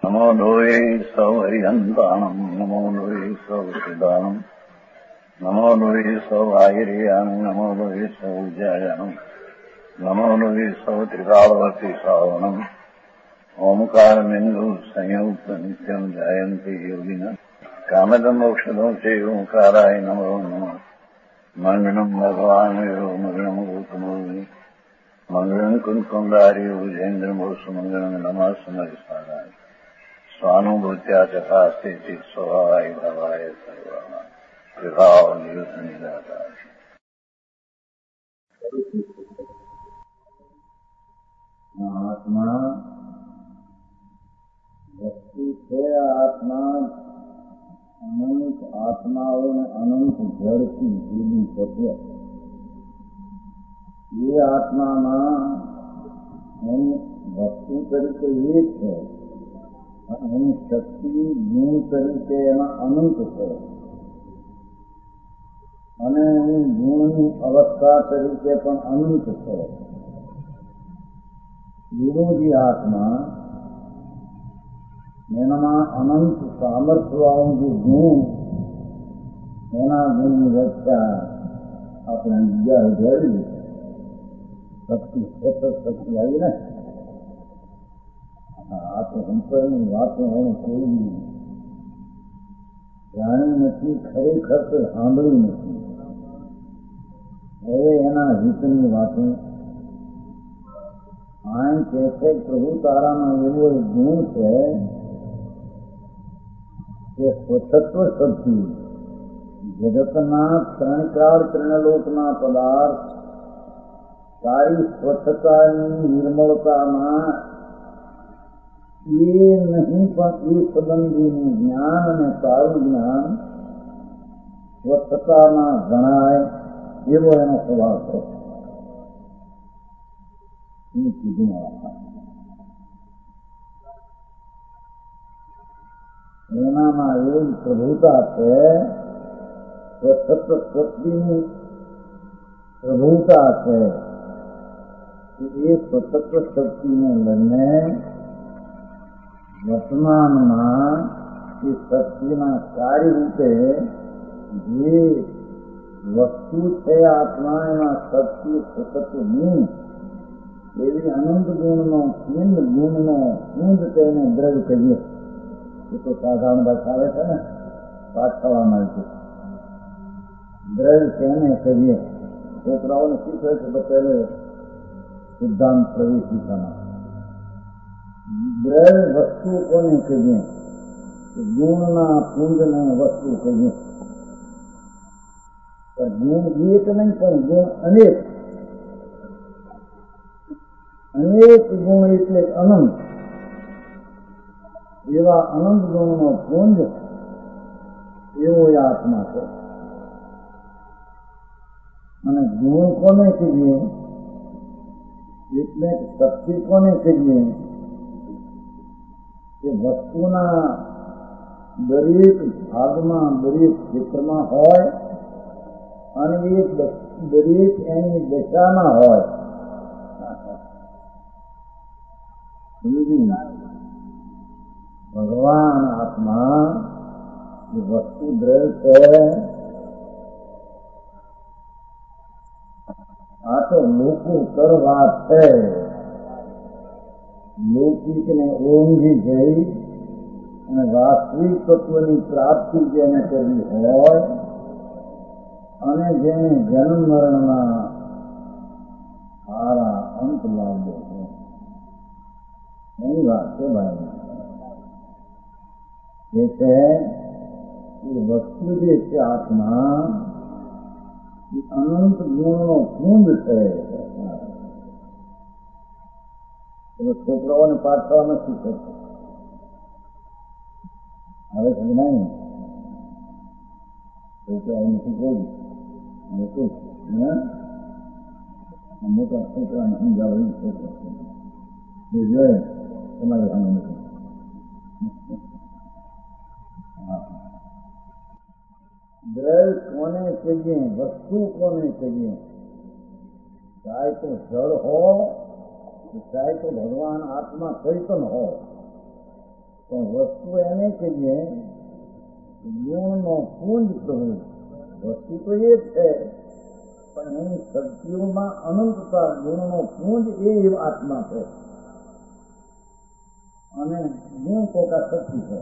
नमो लोये सौहरिहन्ताणम् नमो लोये सौहृदानम् नमो लोये सौभागिर्यानम् नमो लोये सौज्यायानम् नमो लोये सौत्रिकालवर्ति सावनम् ओंकारमिन्दु संयुक्त नित्यम् जायन्ति योगिनः कामदम् मोक्षदम् च ओंकाराय नमो नमः मङ्गलम् भगवान् मङ्गलम् गौतमोऽग्नि मङ्गलम् कुन्कुण्डारि भुजेन्द्रमोसुमङ्गलम् नमः समरिसाराय स्वानुभूत्या चकास्ते स्वभावाय भवाय सर्वाणां विभावनियुतनिदाता आत्मा वस्तु છે આત્મા અનંત આત્માઓને અનંત જળથી જુદી શકે એ આત્મામાં એની વસ્તુ તરીકે એ છે એની શક્તિ ગુણ તરીકે એમાં અનંત છે અને એની ગુણની અવસ્થા તરીકે પણ અનંત છે. વિરોધી આત્મા એનામાં અનંત સામર્થ્યવાળું જે ગુણ એના ગુણની વ્યાખ્યા આપણે બીજા જોઈ શક્તિ સતત શક્તિ આવી ને આ તો અંતરની વાતો એને કોઈ જાણી નથી, ખરેખર તો સાંભળી નથી. હવે એના હિતની વાતો આ કહે છે પ્રભુ તારામાં એવો એક ગુણ છે કે સ્વતત્વ શક્તિ જગતના ત્રણ કાળ ત્રણલોકના પદાર્થ તારી સ્વચ્છતાની નિર્મળતામાં એ નહીં પણ એ સંબંધીનું જ્ઞાન અને તારું જ્ઞાન સ્વચ્છતામાં ગણાય એવો એનો સ્વભાવ છે. કીધું એનામાં એવી પ્રભુતા છે, સ્વતત્વ શક્તિની પ્રભુતા છે કે એ સ્વતત્વ શક્તિને લઈને વર્તમાનમાં એ શક્તિના કાર્યરૂપે જે વસ્તુ છે આત્મા એમાં શક્તિ સતત ગુણ એવી અનંત ગુણનો પિંડ ગુણનો પુંજ તેને દ્રવ્ય કહીએ. એ તો સાધારણ ભાષા આવે છે ને પાઠશાળામાં છે. દ્રવ્ય તેને કહીએ. છોકરાઓને શીખવે છે તો પહેલે સિદ્ધાંત પ્રવેશિકામાં દ્રવ્ય વસ્તુ કોને કહીએ? ગુણના પુંજને વસ્તુ કહીએ. ગુણ એક નહીં પણ ગુણ અનેક. અનેક ગુણ એટલે અનંત. એવા અનંત ગુણનો પુંજ એવો એ આત્મા છે. અને ગુણ કોને કહીએ એટલે શક્તિ કોને કહીએ કે વસ્તુના દરેક ભાગમાં દરેક ક્ષેત્રમાં હોય અને એ દરેક એની દશામાં હોય. ભગવાન આત્મા એ વસ્તુ દ્રવ્ય છે. આ તો લોકો કરવા છે. લૌકિકને ઓળંગી જઈ અને વાસ્તવિક તત્વની પ્રાપ્તિ જેને કરવી હોય અને જેને જન્મ મરણના સારા અંત લાવવો છે એની વાત છે ભાઈ. એ છે એ વસ્તુ જે છે આત્મા એ અનંત ગુણનો પુંજ છે. છોકરાઓને પાઠશાળા નથી કરતો હવે સમજાય ને છોકરાઓ નથી કોઈ મોટા છોકરાને સમજાવે એ છોકરા એ જોઈએ તમારે સામે નથી. દ્રવ્ય કોને કહીએ? વસ્તુ કોને કહીએ? ચાહે તો જળ હો ચાહે તો ભગવાન આત્મા ચૈતન હો પણ વસ્તુ એને કહીએ ગુણનો પુંજ પ્રભુ. વસ્તુ તો એ જ છે, પણ એની શક્તિઓમાં અનંતતા, ગુણનો પુંજ એ આત્મા છે. અને ગુણ પોતા શક્તિ છે.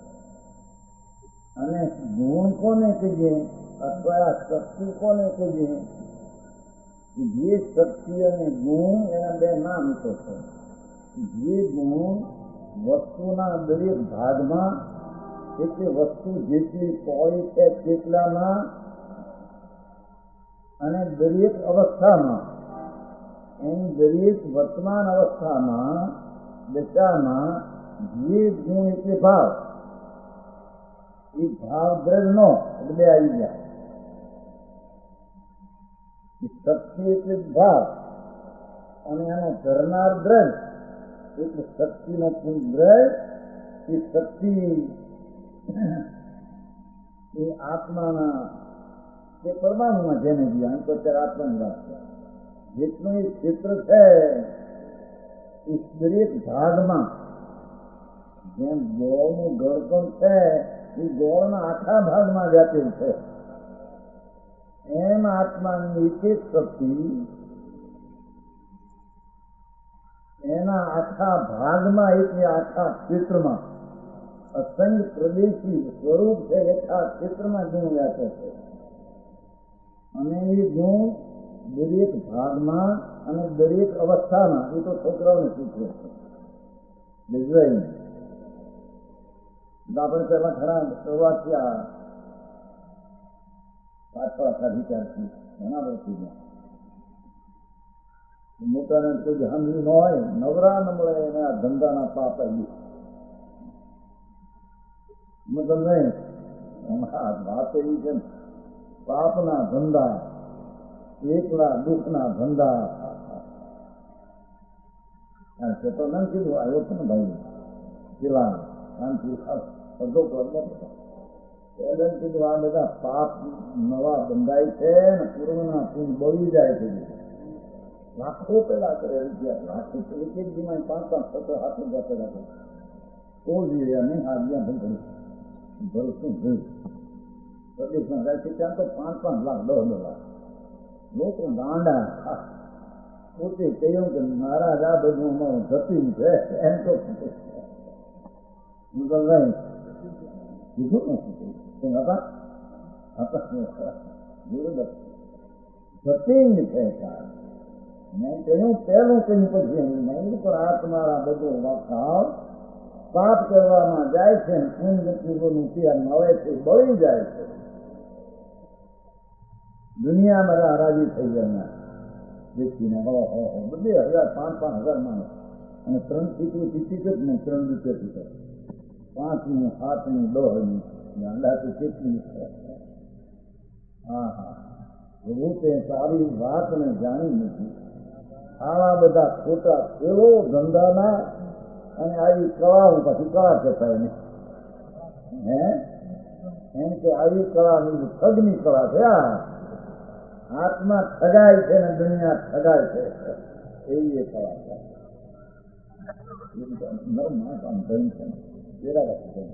અને ગુણ કોને કહીએ અથવા આ શક્તિ કોને કહીએ? જે શક્તિ અને ગુણ એના બે નામ તો છે. જે ગુણ વસ્તુના દરેક ભાગમાં, એટલે વસ્તુ જેટલી પહોળી છે તેટલામાં અને દરેક અવસ્થામાં, એની દરેક વર્તમાન અવસ્થામાં, દશામાં જે ગુણ એટલે ભાવ, એ ભાવ દ્રવ્યનો એટલે બે આવી ગયા. શક્તિ એટલે ભાવ અને એનો ધરનાર દ્રવ્ય એટલે શક્તિનો પુંજ દ્રવ્ય. એ શક્તિ એ આત્માના તે પરમાણુમાં જેને ગયા એમ તો અત્યારે આત્માની વાત છે. જેટલું એ ક્ષેત્ર છે એ દરેક ભાગમાં, જેમ ગોળનું ગળપણ છે એ ગોળના આખા ભાગમાં વ્યાપેલ છે, એમ આત્માની એક એક શક્તિ એના આખા ભાગમાં, એટલે આખા ક્ષેત્રમાં અસંગ પ્રદેશી સ્વરૂપ છે. યથા ક્ષેત્રમાં ગુણ વ્યાપે છે. અને એ ગુણ દરેક ભાગમાં અને દરેક અવસ્થામાં, એ તો છોકરાઓને શીખવે છે. આપણે પહેલા ઘણા શરૂઆતથી આ પાછળ વિચારથી ઘણા વર્ષથી ગયા. મોટાને કોઈ સાંભળ્યું ન હોય, નવરા ન મળે એને આ ધંધાના પાપ આવી મતલબ નહીં. વાત એવી છે, પાપના ધંધા, એકલા દુઃખના ધંધા. તો ન કીધું આવ્યો છે ને ભાઈ પેલા શાંતિ અડધો પ્રોબ્લેમ કીધું આ બધા પાપ નવા બંધાય છે ને પૂર્વના પૂર્ણ બળી જાય છે. લાખો પેલા કરે રૂપિયા, લાખો એક એક દિમાગ 5-5 7 8 પેલા કરે. કોઈ જોઈએ નહીં હાથ જ્યાં ભૂલ ભરું ભૂલ પ્રદેશમાં જાય છે ત્યાં તો 5-5 લાખ 10 લાખ લોકો ગાંડા. પોતે કહ્યું કે મહારાજ આ બધું અમારું જતીન છે એમ તો નહીં કીધું ને હતા બરોબર જતીન છે. મેં કહ્યું પહેલું કહ્યું પછી નહીં, પણ આ તમારા બધું ભાવ પાપ કરવામાં જાય છે ને પૂર્ણનું ત્યાં મળે છે, બળી જાય છે. દુનિયામાં રાજી થઈ ગયા વ્યક્તિને બધે 1000-5-5 માણસ અને 3 ટીકું ટીક જ નહીં, 3 રૂપિયા ટીકર 5ની 7ની 10ની ગાંડા તો કેટલી છે. હા હા પ્રભુ તે સારી વાતને જાણી નથી. આવા બધા ખોટા ખેલો ધંધાના અને આવી કળાઓ પછી કળા કહેતા એને એમ કે આવી કળાની ઠગની કળા છે. આત્મા ઠગાય છે ને દુનિયા ઠગાય છે, એવી એ કળા છે. આમ ધન છે પેલા રાખી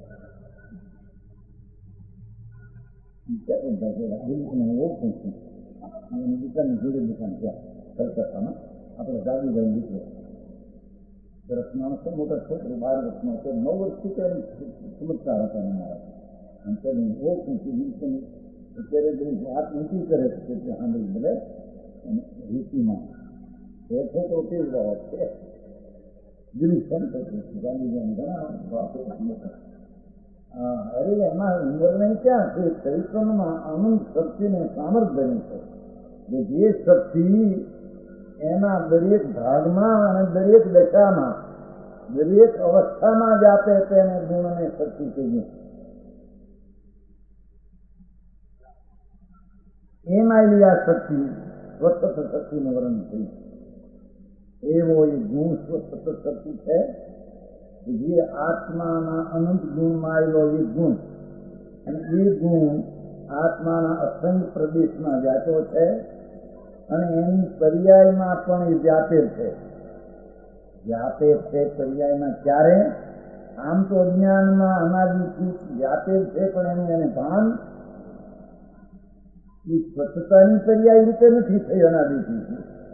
ઓળખું છું. દુકાનની જોડે દુકાન ત્યાં કલકત્તામાં આપણે દાદીભાઈ નીકળે સરસ માણસ મોટા છોકરો 12 વર્ષનો છે, 9 વર્ષથી તો સમજતા હતા અમારા. અને તેની ઓળખું છું અત્યારે બધી વાત ઊંચી કરે છે કે સાંભળી ભલે રીતિમાં એ છોકરો કેવી બાબત છે દિલ્હી સેન્ટર ગાંધીભાઈ ઘણા અરે એમાં ઉંમરને ક્યાં છે, ચૈતન્યમાં અનંત શક્તિને સામર્થ્ય છે. જે શક્તિ એના દરેક ભાગમાં અને દરેક દશામાં, દરેક અવસ્થામાં જ આપે તેને ગુણ અને શક્તિ કહીએ. એમાં આ શક્તિ સ્વતઃ શક્તિનું વર્ણન થયું. એવો એ ગુણ સ્વતઃ શક્તિ છે જે આત્માના અનંત ગુણમાં આવેલો એક ગુણ, અને એ ગુણ આત્માના અસંગ પ્રદેશમાં વ્યાપો છે અને એની પર્યાયમાં પણ એ વ્યાપે છે. વ્યાપે છે પર્યાયમાં ક્યારે? આમ તો અજ્ઞાનમાં અનાદિથી જાતે જ છે, પણ એને ભાન એ સ્વચ્છતાની પર્યાય રૂપે નથી થઈ. અનાદિથી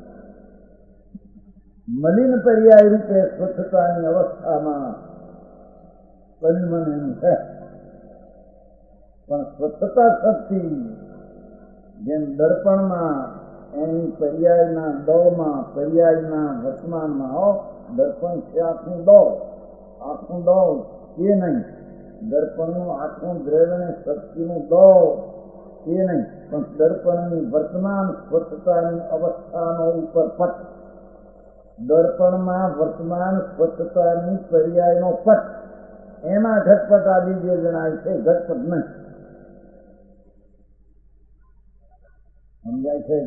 મલિન પર્યાય રૂપે સ્વચ્છતાની અવસ્થામાં પરિણમન એમ છે. પણ સ્વચ્છતા શક્તિ જેમ દર્પણમાં એની પર્યાયના દોમાં, પર્યાયના વર્તમાનમાં દર્પણ છે આખું દો એ નહીં, દર્પણનું આખું દ્રવ્યને શક્તિનું દો એ નહીં, પણ દર્પણની વર્તમાન સ્વચ્છતાની અવસ્થાનો ઉપર પટ, દર્પણમાં વર્તમાન સ્વચ્છતાની પર્યાયનો પટ, એમાં ઘટપટ આદિ જે જણાય છે, ઘટપટ નહીં. સમજાય છે?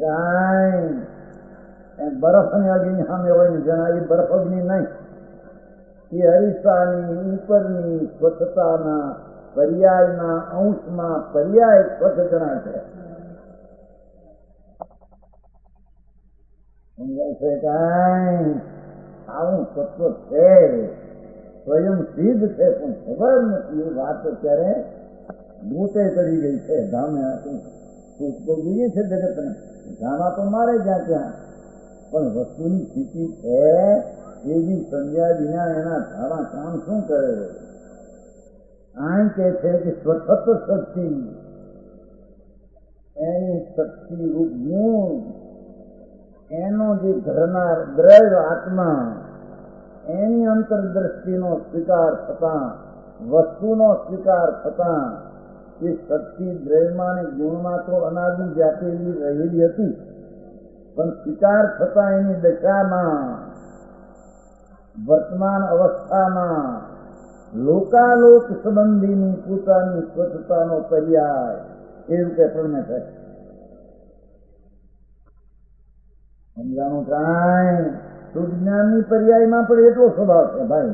કાંઈ બરફની અગ્નિ સામે હોય ને જણાય, એ બરફ અગ્નિ નહીં, એ અરીસાની ઉપરની સ્વચ્છતાના પર્યાયના અંશમાં પર્યાય સ્વચ્છ જણાય છે. સમજાય છે? કાંઈ આવું તત્વ છે, સ્વયં સિદ્ધ છે, પણ ખબર નથી. એ વાત અત્યારે ગોતે ચડી ગઈ છે. ધામે તો જોઈએ છે જગતને, ધામા તો મારે જ્યાં ત્યાં, પણ વસ્તુની સ્થિતિ છે એવી સમજ્યા વિના એના ધામા કામ શું કરે? આમ કે છે કે સ્વતઃ શક્તિ, એની શક્તિ રૂપ ગુણ, એનો જે ધરનાર દ્રવ્ય આત્મા, એની અંતરદ્રષ્ટિનો સ્વીકાર થતા, વસ્તુનો સ્વીકાર થતા, એ શક્તિ દ્રવ્યમાં અને ગુણમાં તો અનાદિ જાતેલી રહેલી હતી, પણ સ્વીકાર થતા એની દશામાં, વર્તમાન અવસ્થામાં લોકાલોક સંબંધીની પોતાની સ્વચ્છતાનો પર્યાય એ રૂપે પ્રણમે છે. સમજાણું? કાંઈ સુજ્ઞાનની પર્યાયમાં પણ એટલો સ્વભાવ છે ભાઈ.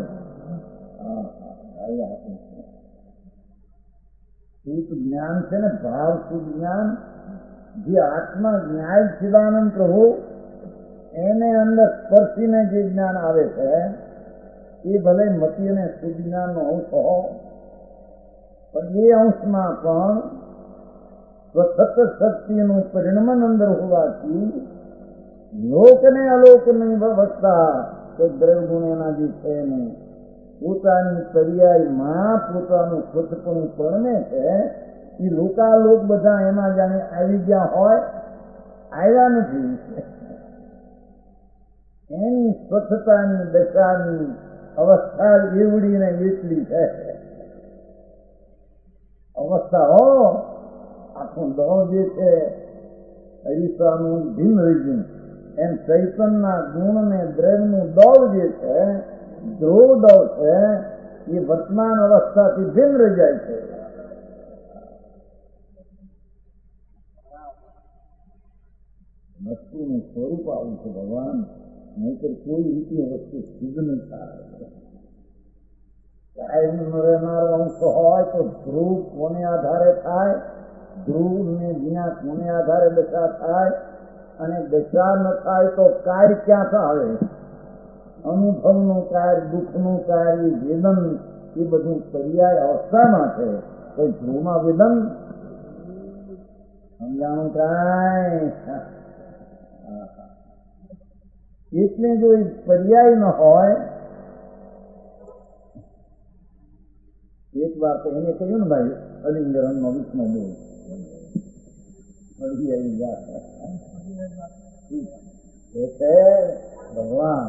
શુદ્ધ જ્ઞાન છે ને, ભાવ શુદ્ધ જ્ઞાન, જે આત્મા ન્યાય ચિદાનંદ પ્રભુ એને અંદર સ્પર્શીને જે જ્ઞાન આવે છે, એ ભલે મતિ અને શુદ્ધ જ્ઞાનનો અંશ હો, પણ એ અંશમાં પણ સ્વતઃ શક્તિનું પરિણમન અંદર હોવાથી લોક ને અલોકની અવસ્થા કે દ્રવ્ય ગુણ એના જે છે ને, પોતાની પર્યાયમાં પોતાનું સ્વચ્છપણું પરણે છે. એ લોકાલોક બધા એમાં જાણે આવી ગયા હોય, આવ્યા નથી. એની સ્વચ્છતાની દશાની અવસ્થા એવડીને એટલી છે. અવસ્થા હો આખું દળ જે છે અરીસાનું ભિન્ન રહી ગયું, એમ ચૈતનના ગુણ ને દ્રવ્યનું દળ જે છે, ધ્રુવ દળ છે, એ વર્તમાન અવસ્થાથી ભિન્ન રહી જાય છે. વસ્તુનું સ્વરૂપ આવું છે ભગવાન, નહીતર કોઈ રીતે વસ્તુ સિદ્ધ નહીં થાય. કાયમ રહેનારો અંશ હોય તો ધ્રુવ કોને આધારે થાય, ધ્રુવ ને વિના કોને આધારે દશા થાય, અને દશા ન થાય તો કાર્ય ક્યાં આવે? અનુભવનું કાર્ય, દુઃખનું કાર્ય, વેદન, એ બધું પર્યાય અવસ્થામાં છે. કોઈ ધ્રુવમાં વેદન સમજાણું? કાંઈ એટલે જો પર્યાય ન હોય, એક વાર તો એને કહ્યું ને ભાઈ, અલિંગરણ નો વિષ્ણુ બોલ એ છે ભગવાન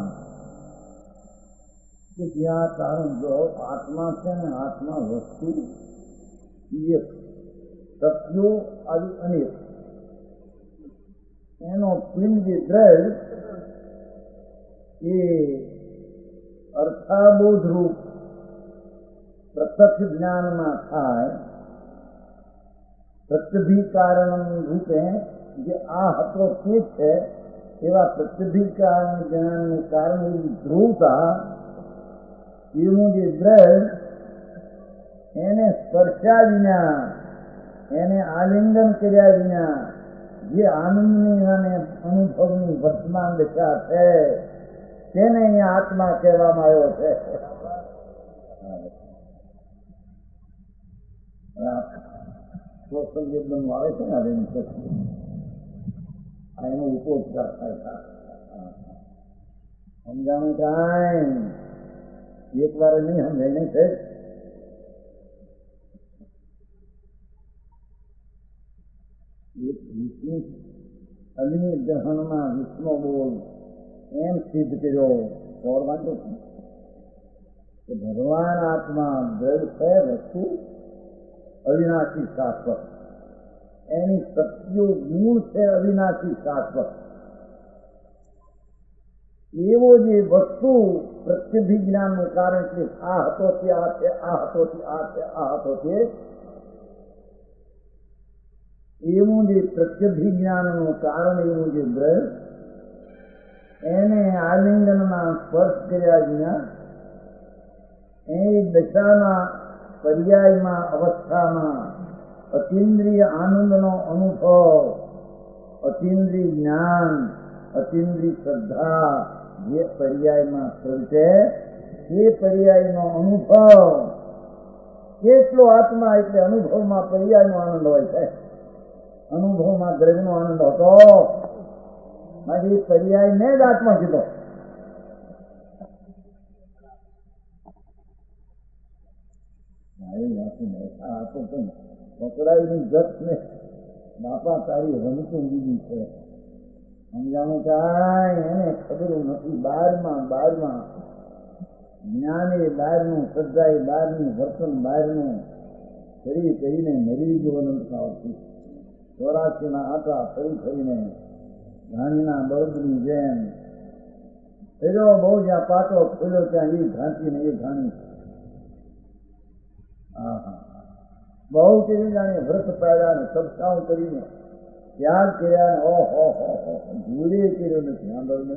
કે જ્યાં તારું જો આત્મા છે ને, આત્મા વસ્તુ એક, સત્યો આવી અનેક, એનો પિંડ જે દ્રવ્ય એ અર્થાબોધ રૂપ પ્રત્યક્ષ જ્ઞાનમાં થાય, પ્રત્યભિકારણ રૂપે જે આ હતો તે છે એવા પ્રત્યભિકારણ જ્ઞાનનું કારણ એવી ધ્રુવતા, એનું જે દ્રવ્ય એને સ્પર્શ્યા વિના, એને આલિંગન કર્યા વિના જે આનંદની અને અનુભવની વર્તમાન દશા છે, તેને અહીંયા આત્મા કહેવામાં આવ્યો છે. સ્વસંવેદન આવે છે ને એની શક્તિ એનો ઉપોપચાર થાય. સમજાણું કાંઈ એક વાર નહીં સમજાય નહીં છે. એક વિષ્ણુ અગ્નિ ગ્રહણમાં વિષ્ણુ બોલ એમ સિદ્ધ કર્યો ઓર વાંધો કે ભગવાન આત્મા દ્રઢ છે વસ્તુ અવિનાશી શાશ્વત, એની શક્તિઓ ગુણ છે અવિનાશી શાશ્વત. એવો જે વસ્તુ પ્રત્યભિજ્ઞાનનું કારણ છે, આ હતો તે આ છે, આ હતો તે આ છે, આ હતો તે, એવું જે પ્રત્યભિજ્ઞાનનું કારણ એવું જે દ્રઢ એને આલિંગનમાં સ્પર્શ કર્યા વિના એ દશાના પર્યાયમાં અવસ્થામાં અતિન્દ્રિય આનંદનો અનુભવ, અતિન્દ્રિય જ્ઞાન, અતિન્દ્રિય શ્રદ્ધા જે પર્યાયમાં પ્રગટે એ પર્યાયનો અનુભવ કેટલો આત્મા એટલે અનુભવમાં પર્યાયનો આનંદ હોય છે. અનુભવમાં દ્રવ્યનો આનંદ હતો, એ પર્યાયને જ આત્મા કીધો. પકડાઈની જત ને બાપા તારી રમતું દીધી છે. સમજાણું કાંઈ એને ખબર નથી. બારમાં જ્ઞાન એ બહારનું, શ્રદ્ધા એ બહારનું, વર્તન બહારનું કરી કરીને મરી ગયો અનંતકાળથી. 84 આટા ફરીને ઘાણીના બળદની જેમ ફેર્યો. બહુ જ્યાં પાટો ખોલ્યો ત્યાં એ ઘાંટી ને એ ઘાણી. બહુ કરી જાણે વ્રત પાડ્યા ને સત્સંગ કરીને ત્યાગ કર્યા ને ઓહો ભૂલે કર્યો નથી. સાંભળને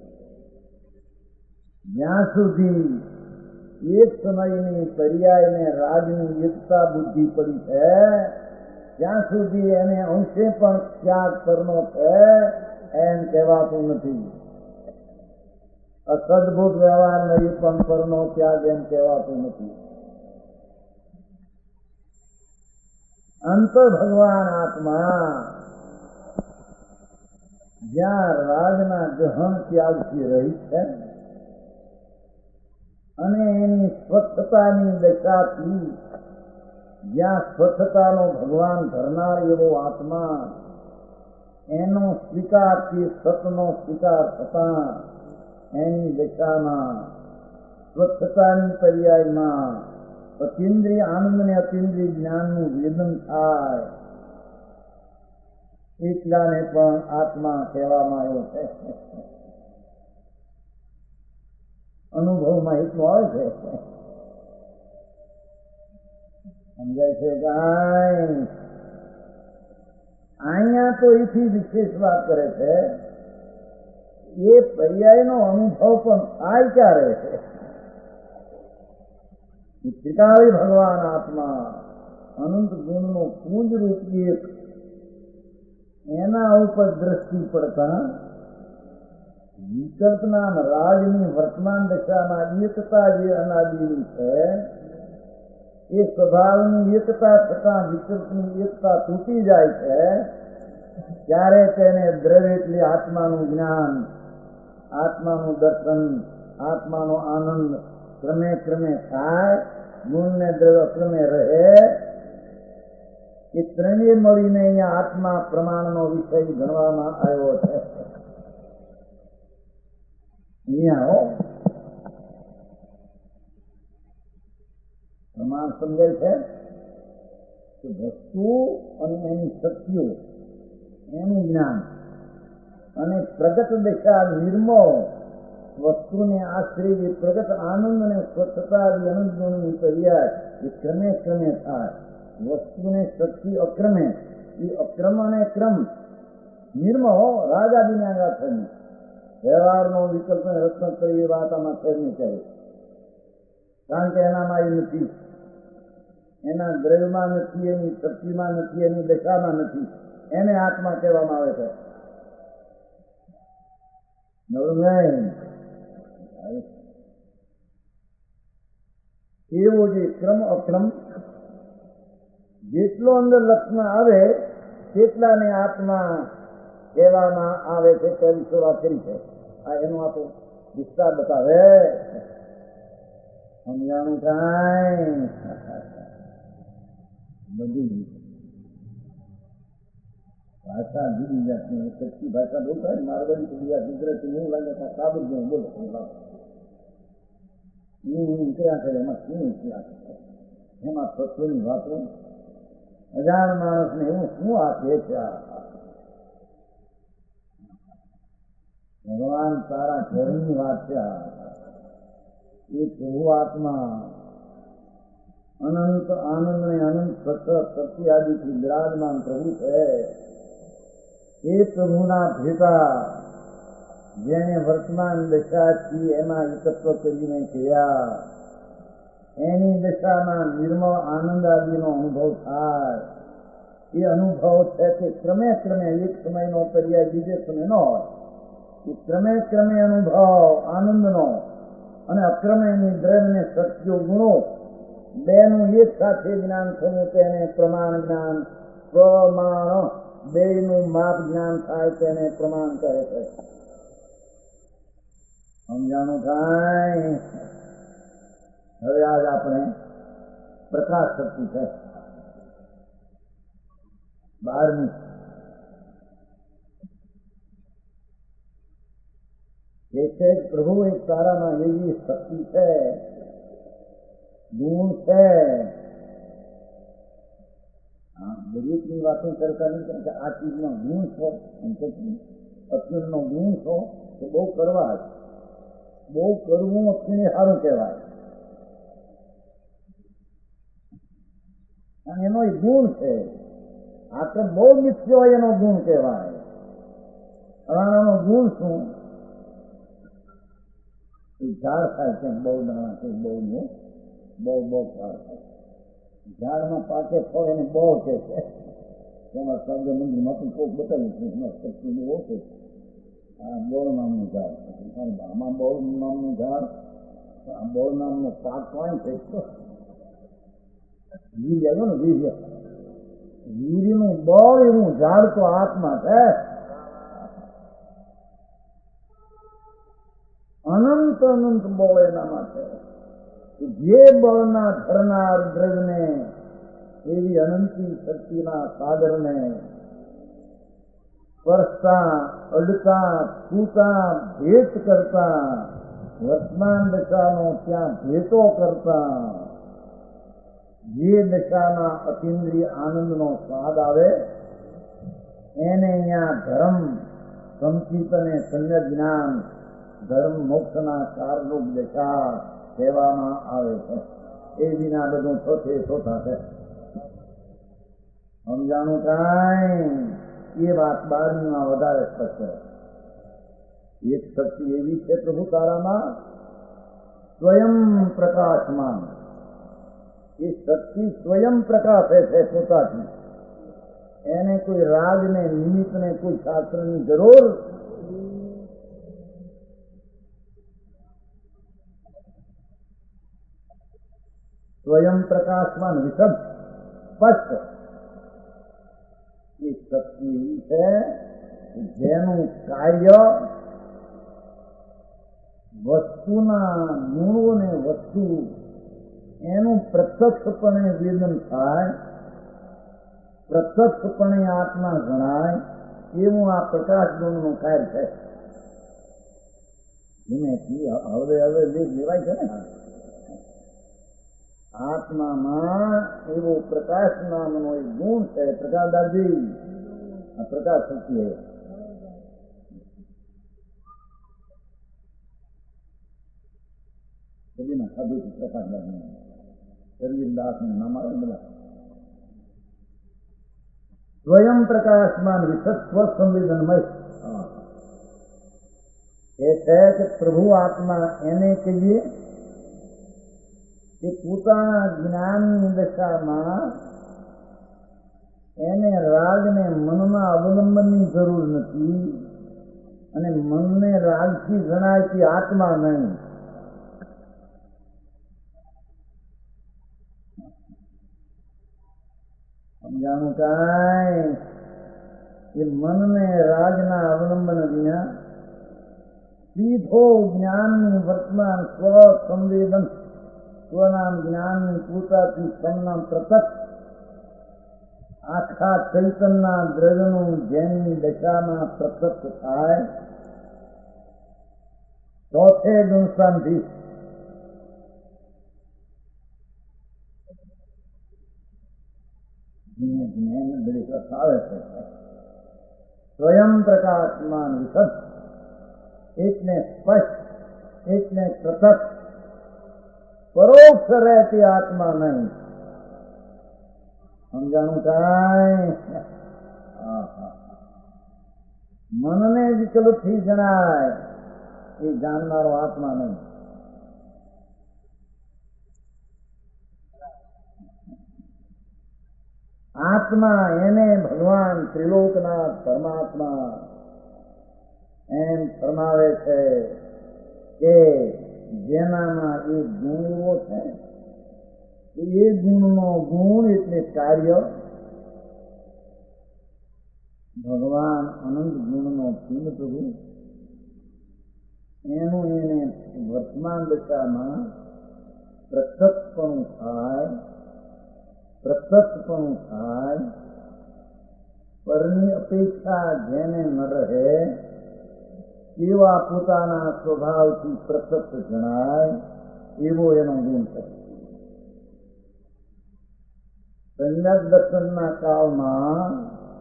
જ્યાં સુધી એક સમયની પર્યાયને રાજની એકતા બુદ્ધિ પડી છે ત્યાં સુધી એને અંશે પણ ત્યાગ કરનો છે એમ કહેવાતું નથી. અસદભૂત વ્યવહારને એ પણ પરનો ત્યાગ એમ કહેવાતું નથી. અંતર ભગવાન આત્મા જ્યાં રાજના ગહન ત્યાગથી રહી છે અને એની સ્વચ્છતાની દશાથી જ્યાં સ્વચ્છતાનો ભગવાન ધરનાર એવો આત્મા એનો સ્વીકારથી સતનો સ્વીકાર થતા એની દશામાં સ્વચ્છતાની પર્યાયમાં અતિન્દ્રિય આનંદ ને અતિન્દ્રિય જ્ઞાનનું વેદન થાય. એટલાને પણ આત્મા કહેવામાં આવ્યો છે. અનુભવમાં એટલું આવે છે. સમજાય છે કે અહીંયા તો એથી વિશેષ વાત કરે છે એ પર્યાયનો અનુભવ પણ થાય ક્યારે છે. ત્રિકાળી ભગવાન આત્મા અનંત ગુણનો પૂંજ રૂપ એક એના ઉપર દ્રષ્ટિ પડતા વિકલ્પના રાજની વર્તમાન દશામાં એકતા જે અનાદિની છે એ સ્વભાવની એકતા થતાં વિકલ્પની એકતા તૂટી જાય છે ત્યારે તેને દ્રવ્ય એટલે આત્માનું જ્ઞાન, આત્માનું દર્શન, આત્માનો આનંદ ક્રમે ક્રમે થાય. ગુણ ને દ્રવ્ય ક્રમે રહે. એ ત્રણેય મળીને અહીંયા આત્મા પ્રમાણનો વિષય ગણવામાં આવ્યો છે. અહીંયા પ્રમાણ સમજાય છે કે વસ્તુ અને એની શક્તિઓ એનું જ્ઞાન અને પ્રગટ દશા નિર્મળ વસ્તુને આશ્રય પ્રગટ આનંદ અને સ્વચ્છતા અનંત ગુણની પર્યાય એ ક્રમે ક્રમે થાય. વસ્તુને શક્તિ અક્રમે એ અક્રમ અને ક્રમ નિર્મહો રાજા દિનાગા થઈને વ્યવહારનો વિકલ્પ રત્ન કરી એ વાત આમાં ફેરવી કરે. કારણ કે એનામાં એ નથી, એના દ્રવ્યમાં નથી, એની શક્તિમાં નથી, એની દશામાં નથી. એને આત્મા કહેવામાં આવે છે. એવો જે ક્રમ અક્રમ જેટલો અંદર લક્ષમાં આવે તેટલાને આત્મા કહેવામાં આવે છે. પહેલી શરૂઆત કરી છે. આ એનો આપણો વિસ્તાર બતાવે. સમજાણું કાંઈ બધી ભાષા જુદી જાતની કચ્છી ભાષા બોલતા હોય મારવાડી તો બીજા ગુજરાતી એવું લાગે કે કાબુ જ બોલો ક્યાં કરે એમાં શું ક્યાં એમાં તત્વની વાતો અજાણ માણસને એવું શું આપે છે. ભગવાન તારા ઘરની વાત છે. એ પ્રભુ આત્મા અનંત આનંદ ને અનંત સત્ય આદિથી બિરાજમાન પ્રભુ છે. એ પ્રભુના ભેટા જેને વર્તમાન દશાથી એમાં એકત્વ કરીને કર્યા એની દશામાં નિર્મળ આનંદ આદિનો અનુભવ થાય. એ અનુભવ છે તે ક્રમે ક્રમે એક સમયનો પર્યાય બીજે સમય ન હોય. એ ક્રમે ક્રમે અનુભવ આનંદનો અને અક્રમેની દ્રવ્યને શક્તિઓ ગુણો બેનું એક સાથે જ્ઞાન થવું તેને પ્રમાણ જ્ઞાન પ્રમાણ બેનું માપ જ્ઞાન થાય તેને પ્રમાણ કહે છે. સમજાણું કાંઈ? હવે આજ આપણે પ્રકાશ શક્તિ છે 12મી. એ છે પ્રભુ એક તારામાં એવી શક્તિ છે ગુણ છે. દરેકની વાતો કરતા નહીં કારણ કે આ ચીજનો ગુણ છો અશ્વિનનો ગુણ છો તો બહુ કરવા જ બહુ કરવું અશ્વિને સારું કહેવાય. અને એનો એ ગુણ છે. આખર બહુ મિથ્ય હોય એનો ગુણ કહેવાય. અવાણાનો ગુણ શું? એ ઝાડ થાય છે બહુ દાણા છે બહુ ઝાડ થાય. ઝાડમાં પાકે ફળ એને બહુ છે. એમાં સ્વાગત મંદિરમાં પણ કોક બતાવ્યું છે એમાં શક્તિ બહુ છે. આ બોળ નામનું ઝાડ આમાં બોળ નામનું ઝાડ આ બોળ નામનો પાક કોણ છે વીર આવ્યો ને વીરનું બળ એવું ઝાડ તો આત્મા છે. અનંત અનંત બળ એનામાં છે. જે બળના ધરનાર દ્રવ્યને એવી અનંતી શક્તિના સાગરને સ્પર્શતા અડતા છૂતા ભેટ કરતા વર્તમાન દશાનો ત્યાં ભેટો કરતા જે દશાના અતિન્દ્રિય આનંદનો સ્વાદ આવે એને અહીંયા ધર્મ સંચિત અને સમ્યક જ્ઞાન ધર્મ મોક્ષના કારરૂપ દશા કહેવામાં આવે છે. એ વિના બધું છોથા છે. સમજાણું કાંઈ? એ વાત 12મીમાં વધારે સ્પષ્ટ છે. એક શક્તિ એવી છે પ્રભુ તારામાં સ્વયં પ્રકાશમાન. એ શક્તિ સ્વયં પ્રકાશે છે પોતાથી. એને કોઈ રાગને નિમિત્તને કોઈ શાસ્ત્રની જરૂર સ્વયં પ્રકાશમાન વિશદ સ્પષ્ટ. એ શક્તિ એવી છે જેનું કાર્ય વસ્તુના ગુણોને વસ્તુ એનું પ્રત્યક્ષપણે વેદન થાય પ્રત્યક્ષપણે આત્મા ગણાય એવું આ પ્રકાશ ગુણનું કાર્ય છે. હવે લેખ લેવાય છે ને આત્મામાં એવો પ્રકાશ નામનો એક ગુણ છે. પ્રકાશદાસજી આ પ્રકાશ શક્તિ છે. કદીના સાધુ પ્રકાશદાસ શરીરદાસ નું નામ આવે બધા. સ્વયં પ્રકાશમાન વિશદ સ્વસંવેદનમય એ છે કે પ્રભુ આત્મા એને કહીએ કે પોતાના જ્ઞાનની દશામાં એને રાગને મનમાં અવલંબનની જરૂર નથી અને મનને રાગથી ગણાય કે આત્મા નહીં. સમજાણું કાંઈ એ મનને રાજના અવલંબન વિના સીધો જ્ઞાનની વર્તમાન સ્વ સંવેદન સ્વના જ્ઞાનની પૂરતાથી સમના પ્રત્યક્ષ આખા ચૈતનના દ્રવ્યનું જેની દશામાં પ્રત્યક્ષ થાય ચોથે ગુણસ્થાનથી ધીમે ધીમે દરેક આવે છે સ્વયં પ્રકાશમાન વિશદ એકને સ્પષ્ટ એકને પ્રત્યક્ષ પરોક્ષ રહેતી આત્મા નહીં. સમજાણું કાંઈ? મનને વિકલ્પથી જણાય એ જાણનારો આત્મા નહીં. આત્મા એને ભગવાન ત્રિલોકનાથ પરમાત્મા એમ ફરમાવે છે કે જેનામાં એ ગુણ એવો છે એ ગુણનો ગુણ એટલે કાર્ય ભગવાન અનંત ગુણનો પિંડ પ્રભુ એનું એને વર્તમાન દશામાં પ્રત્યક્ષપણું થાય પરની અપેક્ષા જેને ન રહે એવા પોતાના સ્વભાવથી પ્રત્યક્ષ જણાય એવો એનો ગુણ છે. સમ્યક દર્શનના કાળમાં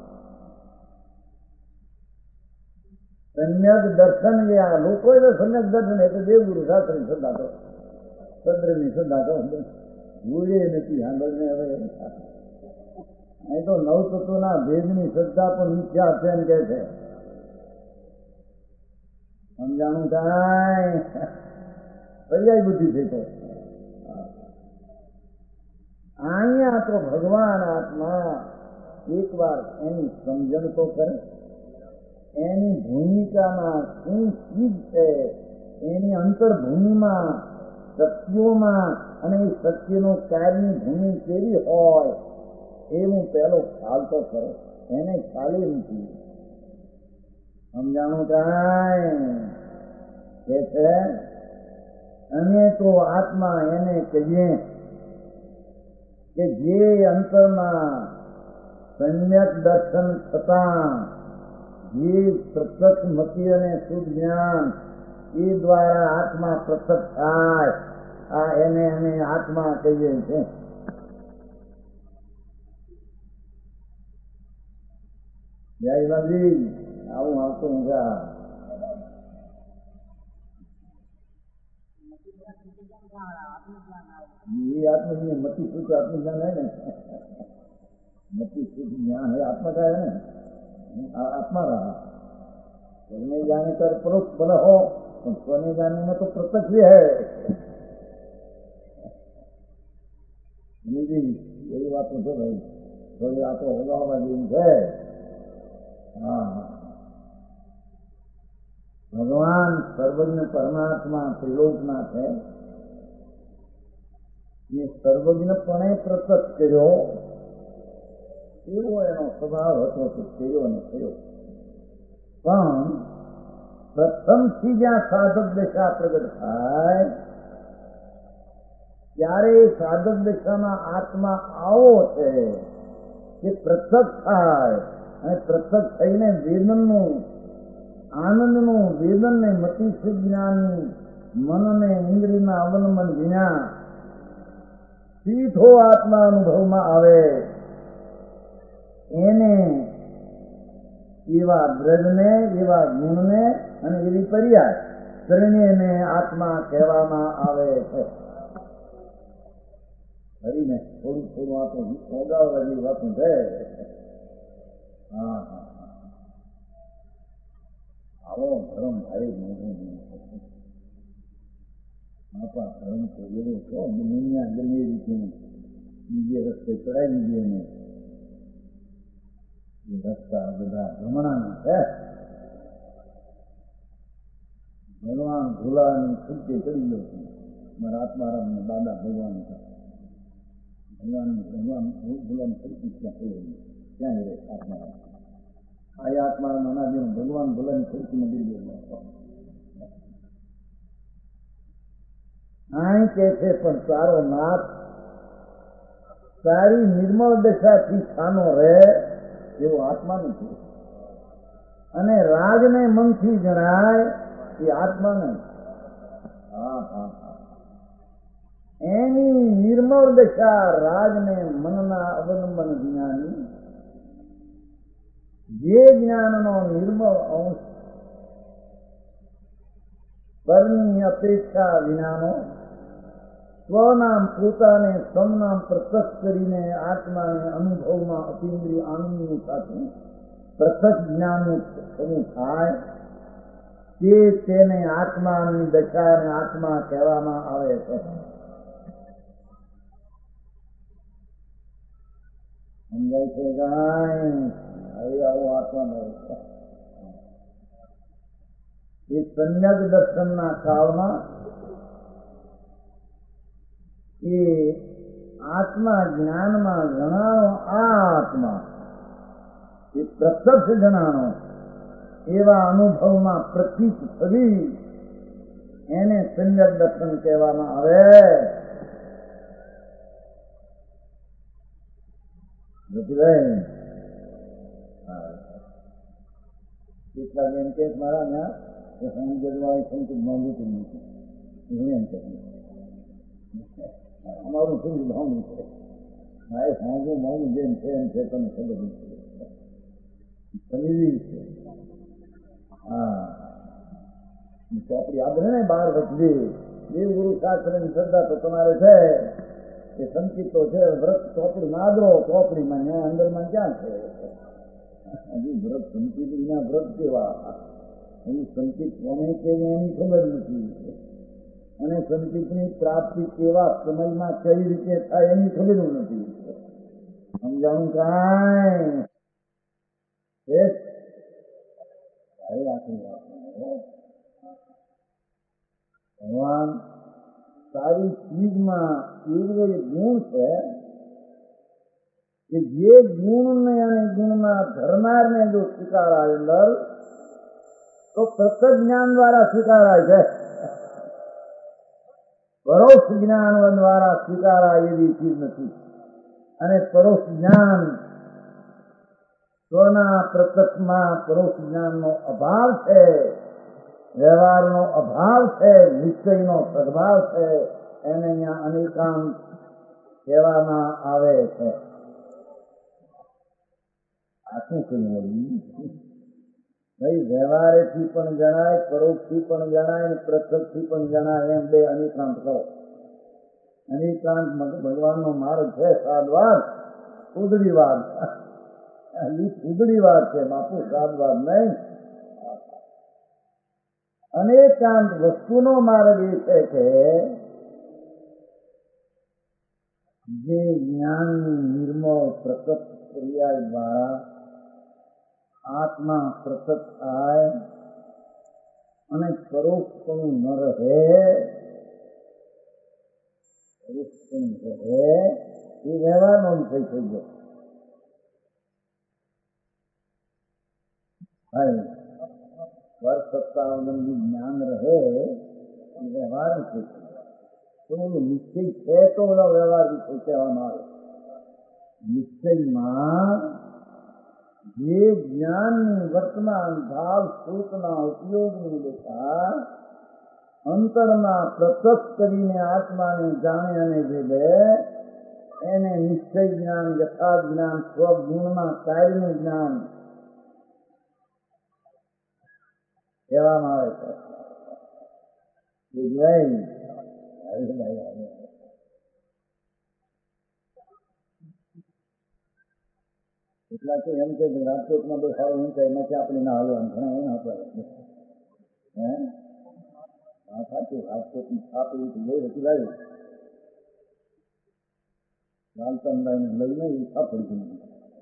સમ્યક દર્શન ગયા લોકોએ તો સમ્યક દર્શન એટલે દેવગુરુ શાસ્ત્રી શ્રદ્ધા કરો સદ્રની શ્રદ્ધા કરો ભૂલે નથી સાંભળને. હવે અહીં તો નવ તત્વના ભેદની શ્રદ્ધા પણ મિથ્યા છે એમ કે છે. સમજાણું કાંઈ? પર્યાય બુદ્ધિ છે. તો અહીંયા તો ભગવાન આત્મા એકવાર એની સમજણ તો કરે, એની ભૂમિકામાં શું ચીજ છે, એની અંતરભૂમિમાં શક્તિઓમાં અને એ શક્તિનો કાર્યની ભૂમિ કેવી હોય એવું પહેલો ખ્યાલ તો કરો. એને ખ્યાલી નથી. સમજાણું કાંઈ? કે છે અમે તો આત્મા એને કહીએ કે જે અંતરમાં સમ્યક દર્શન થતાં જે પ્રત્યક્ષ મતિ અને શુદ્ધ જ્ઞાન એ દ્વારા આત્મા પ્રત્યક્ષ થાય આ એને અમે આત્મા કહીએ છીએ. જય બાજી આવું આવતું ઊંઘા એ આત્મજ્ઞાન મતિ શુદ્ધ આત્મજ્ઞાન है ને मति शुद्ध ज्ञान है आत्मा का है ना आत्मा रहा स्वने जाने कर परोक्ष बल हो तो स्वने जाने में तो प्रत्यक्ष भी है. यही बात तो भाई थोड़ी आप होगा जीवन है. हाँ भगवान सर्वज्ञ परमात्मा त्रिलोकनाथ है. ये सर्वज्ञपणे प्रत्यक्ष કર્યો એવો એનો સ્વભાવ હતો કે કર્યો ને થયો. પણ પ્રથમથી જ્યાં સાધક દશા પ્રગટ થાય ત્યારે સાધક દશામાં આત્મા આવો છે કે પ્રત્યક્ષ થાય અને પ્રત્યક્ષ થઈને વેદનનું આનંદનું વેદનને મતિ જ્ઞાનની મનને ઇન્દ્રિયના અવલંબન વિના સીધો આત્મા અનુભવમાં આવે એને એવા દ્રવ્યને એવા ગુણને અને એવી પર્યાય ત્રણેયને આત્મા કહેવામાં આવે છે. હરીને થોડું થોડું વાતું ઓગાવવા જેવી વાતું છે. હા હા આવો ધર્મ ભાઈ આપણા ધર્મ તો એવો છો દુનિયા ગમે રીતે બીજે રસ્તે ચડાવી દઈએ ને રસ્તા બધા ભ્રમણાના છે. ભગવાન ભૂલાની ખુરશી ચડી ગયો છે મારા આત્મારામ દાદા ભગવાન ભગવાન ભૂલન ફરીથી ત્યાં રહે આત્મા. આ આત્મા નાના જેવું ભગવાન ભૂલન ફરીથી મંદિર ગયો. અહીં કે છે પણ તારો નાથ તારી નિર્મળ દશાથી છાનો રહે એવો આત્મા નથી. અને રાગને મનથી જણાય એ આત્મા નહીં. એની નિર્મળ દશા રાગને મનના અવલંબન વિનાની, જે જ્ઞાનનો નિર્મળ અંશ પરની અપેક્ષા વિનાનો સ્વનામ પોતાને સમનામ પ્રત્યક્ષ કરીને આત્માને અનુભવમાં અતિન્દ્રિય આનંદની સાથે પ્રત્યક્ષ જ્ઞાનનું સમૂહ થાય તે તેને આત્માની દશાને આત્મા કહેવામાં આવે છે. સમજાય છે ગાય? હવે આવો આત્મા એ સંયગ દર્શનના કાળમાં એ આત્મા જ્ઞાનમાં જણાનો આ આત્મા એ પ્રત્યક્ષ જણાનો એવા અનુભવમાં પ્રતીત થવી એને સંયગ દર્શન કહેવામાં આવે. કેટલાક એમ કે મારા ત્યાં હું જજવાળી સંકિત માંગુ છું હું એમ કહું અમારું શું ભાવનું છે. મારે સાંજું મારું જેમ છે એમ છે તમને ખબર નથી. સમજી છે. હા ચોપડી આગળ ને 12 વખતે દેવગુરુ શાસ્ત્રની શ્રદ્ધા તો તમારે છે. એ સંકિતો છે વ્રત ચોપડી નાદરો ચોપડીમાં ન્યાય અંદરમાં ક્યાં છે? હજી વ્રત સંકિત વિના વ્રત કેવા? એની સંકિત કોને કેવું એની ખબર નથી. અને સંકિતની પ્રાપ્તિ કેવા સમયમાં કઈ રીતે થાય એની ખબર નથી. સમજાણું કાંઈ? ભગવાન સારી ચીજમાં એવો એક ગુણ છે કે જે ગુણને અને ગુણના ધરનારને જો સ્વીકારાય અંદર તો પ્રત્યક્ષ જ્ઞાન દ્વારા સ્વીકારાય છે. પરોક્ષ જ્ઞાન દ્વારા સ્વીકારાય એવી ચીજ નથી. અને પરોક્ષ જ્ઞાન સ્વના પ્રત્યક્ષમાં પરોક્ષ જ્ઞાનનો અભાવ છે, વ્યવહારનો અભાવ છે, નિશ્ચયનો સદભાવ છે. એને અહીંયા અનેકાંત કહેવામાં આવે છે. આ શું કહ્યું? ભાઈ વ્યવહારેથી પણ જણાય, પરોક્ષથી પણ જણાય અને પ્રત્યક્ષથી પણ જણાય એમ બે અનેકાંત કરો. અનેકાંત ભગવાનનો માર્ગ છે. સાદવાદ ઉદડીવાદ, ઉદડીવાદ છે બાપુ, સાદવાદ નહીં. અનેકાંત વસ્તુનો માર્ગ એ છે કે જે જ્ઞાનની નિર્મળ પ્રત્યક્ષ ક્રિયા દ્વારા આત્મા પ્રત્યક્ષ થાય અને પરોક્ષપણું ન રહે, પરોક્ષપણું રહે એ વ્યવહારનો વિષય થઈ ગયો. સ્વસત્તાવલંબી જ્ઞાન રહે એ વ્યવહાર વિષય થઈ ગયો. તો નિશ્ચય છે તો ઓલો વ્યવહાર વિષય કહેવામાં આવે. નિશ્ચયમાં જે જ્ઞાનની વર્તમાન ભાવ સ્ત્રોતના ઉપયોગની દશા અંતરમાં પ્રત્યક્ષ કરીને આત્માને જાણે અને ભેદે એને નિશ્ચય જ્ઞાન, યથાર્થ જ્ઞાન, સ્વગુણના કાર્યનું જ્ઞાન કહેવામાં આવે છે. એટલા તો એમ કે રાજકોટમાં બસ સારું એમ કહે એમાંથી આપણે ના હાલવાનું ઘણા એના પડે. હા સાચું, રાજકોટની છાપ એવી લઈ હતી લાવી લાલચંદાઈને લઈને એ છાપ પડી ગઈ.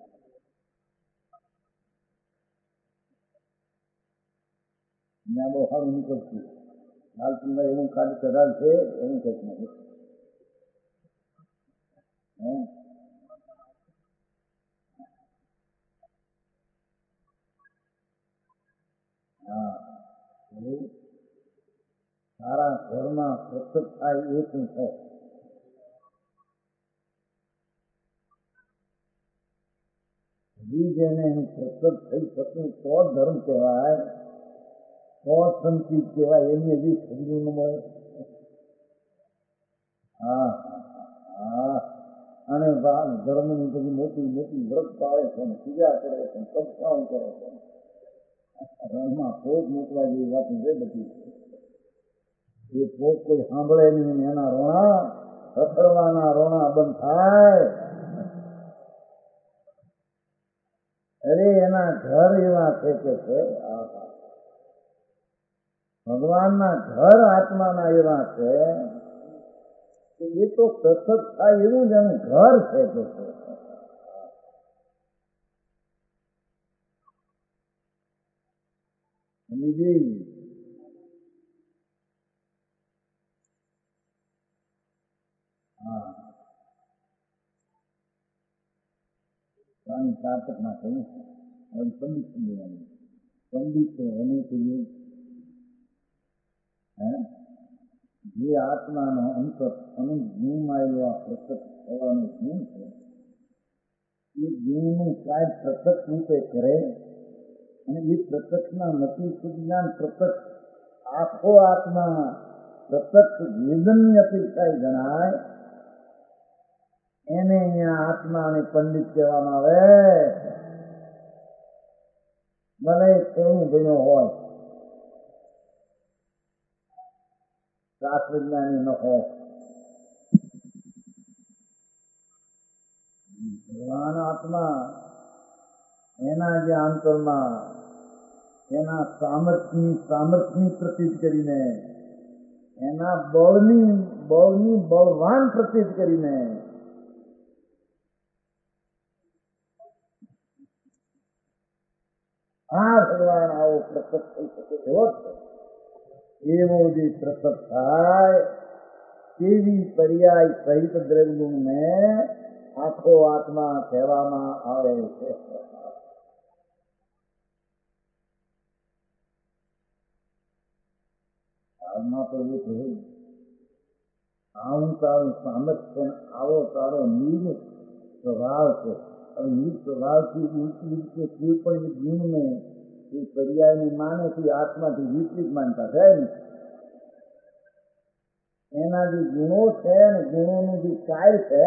ત્યાં બહુ સારું નીકળતું. લાલચંદા એવું કાઢ કરાર છે એવું કંઈક નથી. હા, સારા ઘરમાં પ્રસન્ન થાય એ શું છે? જેને પ્રસન્ન થઈ શકું તો ધર્મ કહેવાય, તો સંતિ કહેવાય. એની હજી ખબર ન મળે. હા હા, અને ધર્મની બધી મોટી મોટી વ્રત પાળે છે, પૂજા કરે છે, સત્સંગ કરે છે. રણમાં પોત મૂકવા જેવી વાત છે બધી. એ પોત કોઈ સાંભળે નહીં, એના રોણા રખડવાના રોણા બંધ થાય. અરે એના ઘર એવા છે કે છે, ભગવાનના ઘર આત્માના એવા છે કે એ તો પ્રસન્ન થાય એવું જ એનું ઘર છે કે છે. બીજી હા, સ્વામી સાર્થકના કહ્યું પંડિત સમજવાનું. પંડિત એને કહીએ જે આત્માનો અંતર ગુણમાં એવા પ્રસન્ન થવાનું ગુણ છે, એ ગુણનું કાંઈ પ્રત્યક્ષ રૂપે કરે અને એ પ્રત્યક્ષના નક્કી સુજ્ઞાન પ્રત્યક્ષ આખો આત્મા પ્રત્યક્ષ વેદનની અપેક્ષા ગણાય. એને અહીંયા આત્માને પંડિત કહેવામાં આવે. ભલે કોનું ભણ્યો હોય, શાસ્ત્રજ્ઞાની ન હોય, ભગવાન આત્મા એના જે આંતરમાં એના સામર્થ્યની પ્રતીત કરીને, એના બળની બળવાન પ્રતીત કરીને આ ભગવાન આવો પ્રસન્ન થઈ શકે એવો છે. એવો જે પ્રસન્ન થાય તેવી પર્યાય સહિત દ્રવ્યગુણને આખો આત્મા કહેવામાં આવે છે. આત્મા તો એ છે, આવું તારું સામર્થ્ય, આવો તારો નિર્મિત સ્વભાવ છે. નિજ સ્વભાવથી ઉલટી રીતે કોઈ પણ ગુણને એ પર્યાયને માને છે, આત્માથી વિપરીત માનતા થાય ને. એના જે ગુણો છે ને ગુણોનું જે કાર્ય છે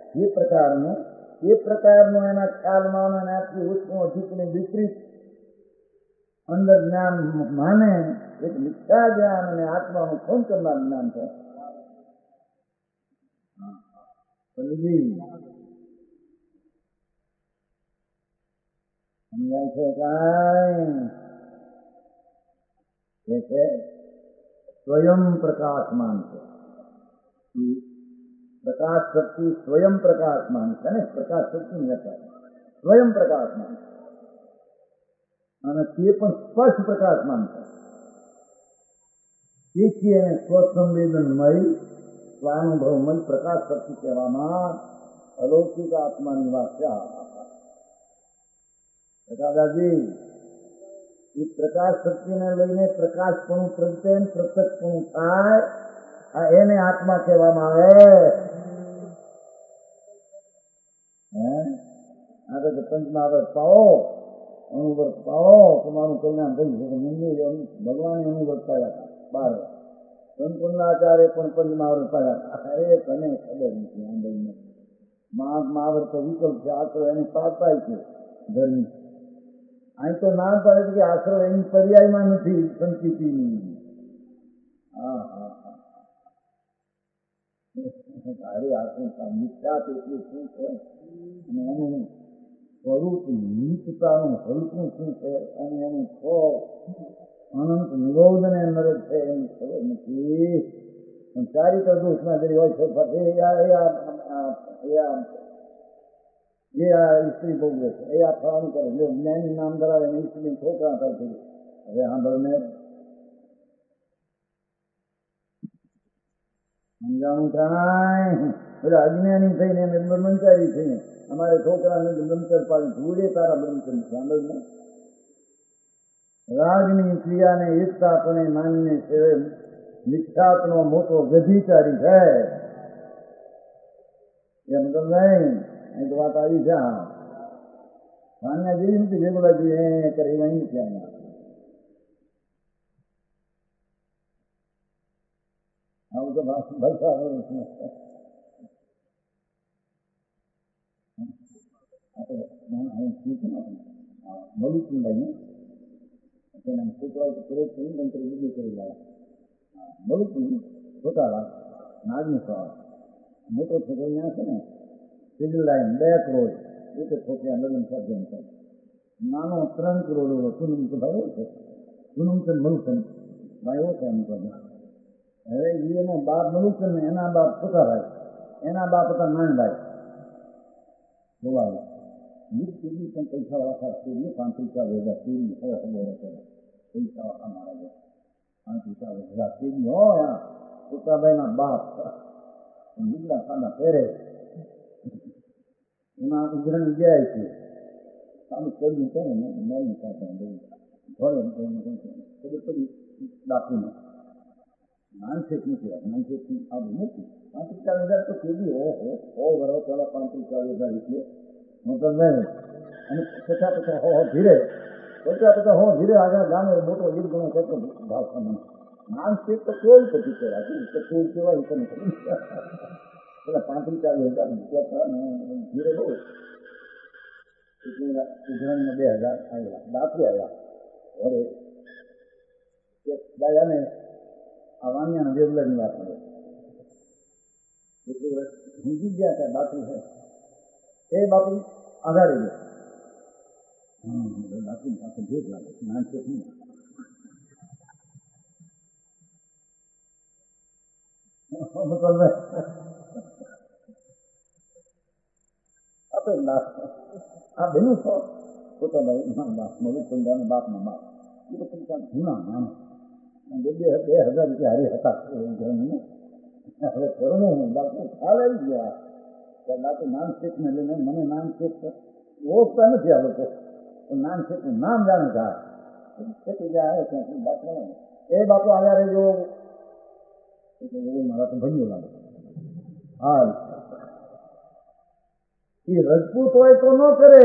એ પ્રકારનું એના ખ્યાલમાં એનાથી ઉષ્ણ અધિકને વિપરીત અંદર જ્ઞાન માને. એક મિથ્યા જ્ઞાન અને આત્માનું ફોન કરનાર જ્ઞાન છે. સમજાય છે કાંઈ છે? સ્વયં પ્રકાશમાન છે. પ્રકાશ શક્તિ સ્વયં પ્રકાશમાન છે ને. પ્રકાશ શક્તિ સ્વયં પ્રકાશમાન અને તે પણ સ્પષ્ટ પ્રકાશમાન છે. તેથી એને સ્વસંવેદનમય સ્વાનુભવમય પ્રકાશ શક્તિ કહેવામાં અલૌકિક આત્માની વાત છે. દાદાજી, એ પ્રકાશ શક્તિને લઈને પ્રકાશપણું પ્રગટે પ્રત્યક્ષપણું થાય, એને આત્મા કહેવામાં આવે. આ તો પંચમહાવર્ત પાવો, અનુવ્રત પાવો, તમારું કલ્યાણ થઈ શકે. મંદિર ભગવાને અનુવ્રત પાડ્યા હતા 12 સંકુંડાચાર્ય પણ પંચમહાવર્ત પાડ્યા હતા. અરે તને ખબર નથી આંદોલન મહાવ્રત તો વિકલ્પ છે, આશરો એને પાડતા છે ઘરની. અહીં તો ના પડે કે આશરો એની પર્યાયમાં નથી સંસ્કૃતિની. હા હા હા, તારી આત્મા મિથ્યા એટલું શું છે અને એનું સ્વરૂપ નીચતાનું હલકું શું છે અને એનું અનંત નિરોધને નરક છે એની ખબર નથી. પણ ચારિત્ર દોષમાં જરી હોય છે જે આ સ્ત્રી ભોગવે છે એ આ થવાનું કરે. જો જ્ઞાની નામ ધરાવે ને સ્ત્રી છોકરા થાય છે. હવે સાંભળને, સમજાણું થાય એટલે અજ્ઞાની થઈને અમે બ્રહ્મચારી થઈને અમારે છોકરાને બ્રહ્મચર પાડી જોડે તારા બ્રહ્મચર સાંભળને રાગની ક્રિયાને એકતાપણે માનીને સેવે મિથ્યાત્મનો મોટો ગધિચારી છે એમ તો નહીં અહીં તો વાત આવી છે માન્યા જેવી નથી રેગુલા જેવી કરી વહી ત્યાં આવું તો ભરસા મલુકું લઈને તેના છોકરાઓ પ્રેત કરી મંત્ર બીજું કરી લાવ્યા મલુકું છોટા વાત નાગનું સવાલ મોટો છોકરો ત્યાં છે ને સિવિલ લાઈન 2 કરોડ એક છોકરા લગ્ન સર્જન છે નાનો 3 કરોડ સુનમ તો ભાઈ છે સુનમચંદ મલુકન ભાઈ છે એમ કહે હવે એનો બાપ મલુકન ને એના બાપ છોટાભાઈ એના બાપ હતા નાનભાઈ જોવા સીધી પણ પૈસા વાળા સીધી 5 વેગા સીધી ખબર પૈસા વાળા મારા 5 વેગા સીધી હોય છોટાભાઈના બાપ બીજા સાદા પહેરે એમાં ઉઘરણ જાય છે સારું કર્યું છે ને મેં સાથે ખબર પડી ડાકુને માનસિક નથી માનસિક આવું નથી 5,000 તો કેવી વરો પેલા 5,000 રૂપિયા મોટો નહીં અને 50 ધીરે 50 ધીરે આગળ ગામે મોટો 1 ગણો કેટલો ભાવ સામાન માનસિક તો કોઈ પછી કે રાખી તો કોઈ કેવાય તો નથી પેલા 35,000 રૂપિયા ધીરે બહુ ઉઘરાણીમાં 2,000 આવ્યા ડાકુ આવ્યા વડે દાયાને આ વાણિયાના વેગલાની વાત કરે એટલે સમજી ગયા કે બાપુ છે એ બાપુ આધારે ગયો બાપુ પાસે ભેગ લાગે માનસિક નહીં આ બેનું છો પોતાના બાપ મલુકંદાના બાપના બાપ એ તો પોતા જૂના માણસ 2,000 રૂપિયા હારી હતા હવે કરવું બાપુ ખ્યાલ આવી ગયા બાપુ નાનશેઠને લઈને મને નાનશેઠ ઓળખતા નથી આ લોકો નાનશેઠનું નામ જાણે થાય આવે ત્યાં બાપુ એ બાપુ આવ્યા રહેજો મારા તો ભણ્યો લાગે હાલ એ રજપૂત હોય તો ન કરે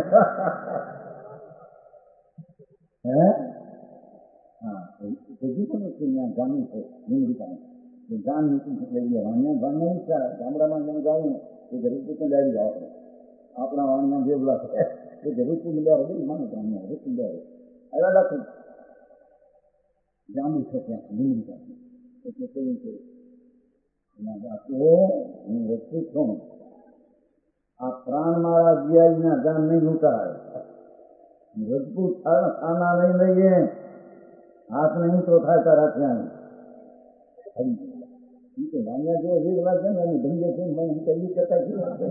હે હા હજી પણ ત્યાં જામી છે અમેરિકામાં જાન નીતિ લઈ ગયા વાણિયા ભાણિયા ઈચ્છા ગામડામાં તમે જાઉં એ રજપૂત ડાયરી આપણે આપણા વાણિયા જેવલા છે એ રજપૂત ડાયરો બધી માને ગામમાં રજપૂત ડાયરો આવ્યા રાખું જામું છે ત્યાં અમેરિકા એટલે કહ્યું કે હું રજપૂત છું આ પ્રાણ મારા જીઆઈના જાન નહીં લૂંટાય રજપૂત ખાના લઈ લઈએ હાથને ઊંચો થાય તારા ત્યાં વાણિયા જેવો વેગલા છે ને એની ધંધે છે ને કરતા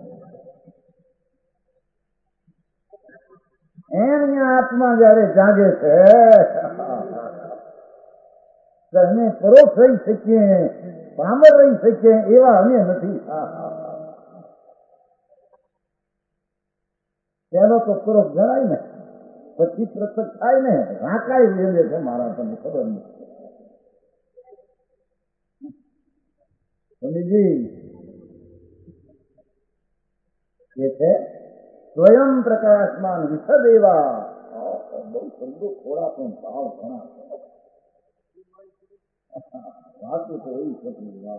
એની આત્મા જયારે જાગે છે અમે પરોક્ષ રહી શકીએ પામર રહી શકીએ એવા અમે નથી તેનો તો પરોક્ષ જણાય ને પછી પ્રત્યક્ષ થાય ને રાકાય વેલે છે મારા તમને ખબર નથી સ્વામીજી એ છે સ્વયં પ્રકાશમાન વિશદ એવા બહુ શબ્દો થોડા પણ ભાવ ઘણા વાતો તો એવી છે વાત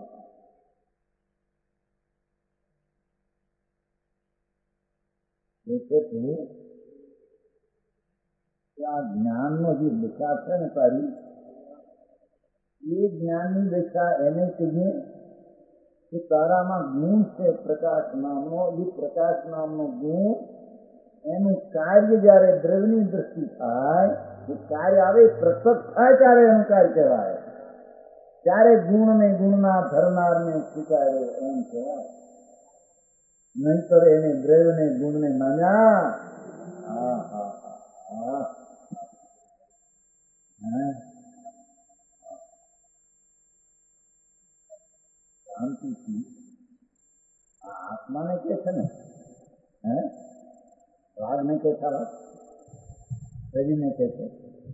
આ જ્ઞાનનો જે દિશા છે ને તારી એ જ્ઞાનની દિશા એને કહીએ કે તારામાં ગુણ છે પ્રકાશ નામનો એ પ્રકાશ નામનો ગુણ એનું કાર્ય જયારે દ્રવ્યની દ્રષ્ટિ થાય એ કાર્ય આવે પ્રત્યક્ષ થાય ત્યારે એનું કાર્ય કહેવાય ત્યારે ગુણને ગુણના ધરનારને સ્વીકાર્યો એમ કહેવાય નહીતર એને દ્રવ્યને ગુણને માન્યા હા હા હા શાંતિથી આ આત્માને કે છે ને, રાગને કે છે, શરીરને કે છે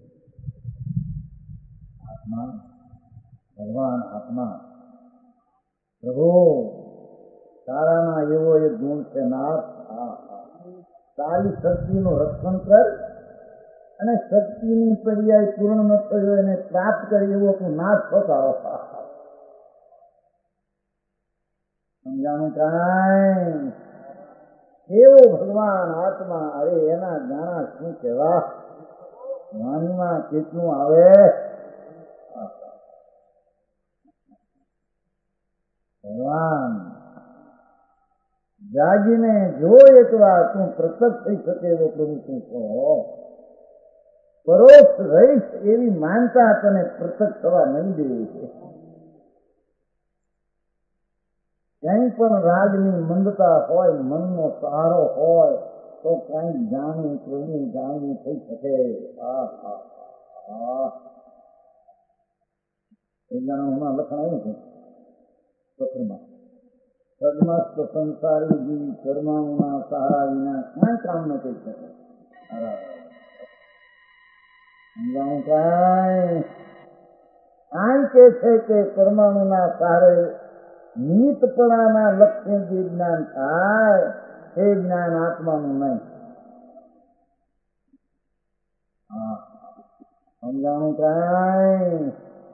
આત્મા, ભગવાન આત્મા. પ્રભુ તારામાં એવો એક ગુણ છે, નાથ, તારી શક્તિનું રક્ષણ કર અને શક્તિની પર્યાય પૂર્ણ ન કર્યો એને પ્રાપ્ત કરી એવો તું નાથ થતા. સમજાણું કાંઈ? એવો ભગવાન આત્મા, અરે એના જાણા શું કહેવા, વાણીમાં કેટલું આવે. ભગવાન જાગીને જો એકવાર તું પ્રસન્ન થઈ શકે એવો પ્રભુ તું કહો, પરોક્ષ રહીશ એવી માનતા તને પ્રસન્ન થવા નહીં દે. ક્યાંય પણ રાગની મંદતા હોય, મનનો સહારો હોય તો કઈ જાણવું પ્રભુ જાણવું થઈ શકે. એક જણા હમણાં લખણ આવ્યું છે પત્રમાં, સદમસ્ત સંસારી જીવી કર્માઓના સહારા વિના ક્યાં કામ ન કરી શકે. સમજાવું કાંઈ? આમ કે છે કે પરમાણુના સહારે નિમિત્તપણાના લક્ષ્ય જે જ્ઞાન થાય એ જ્ઞાન આત્માનું નહીં. સમજાણું કાંઈ?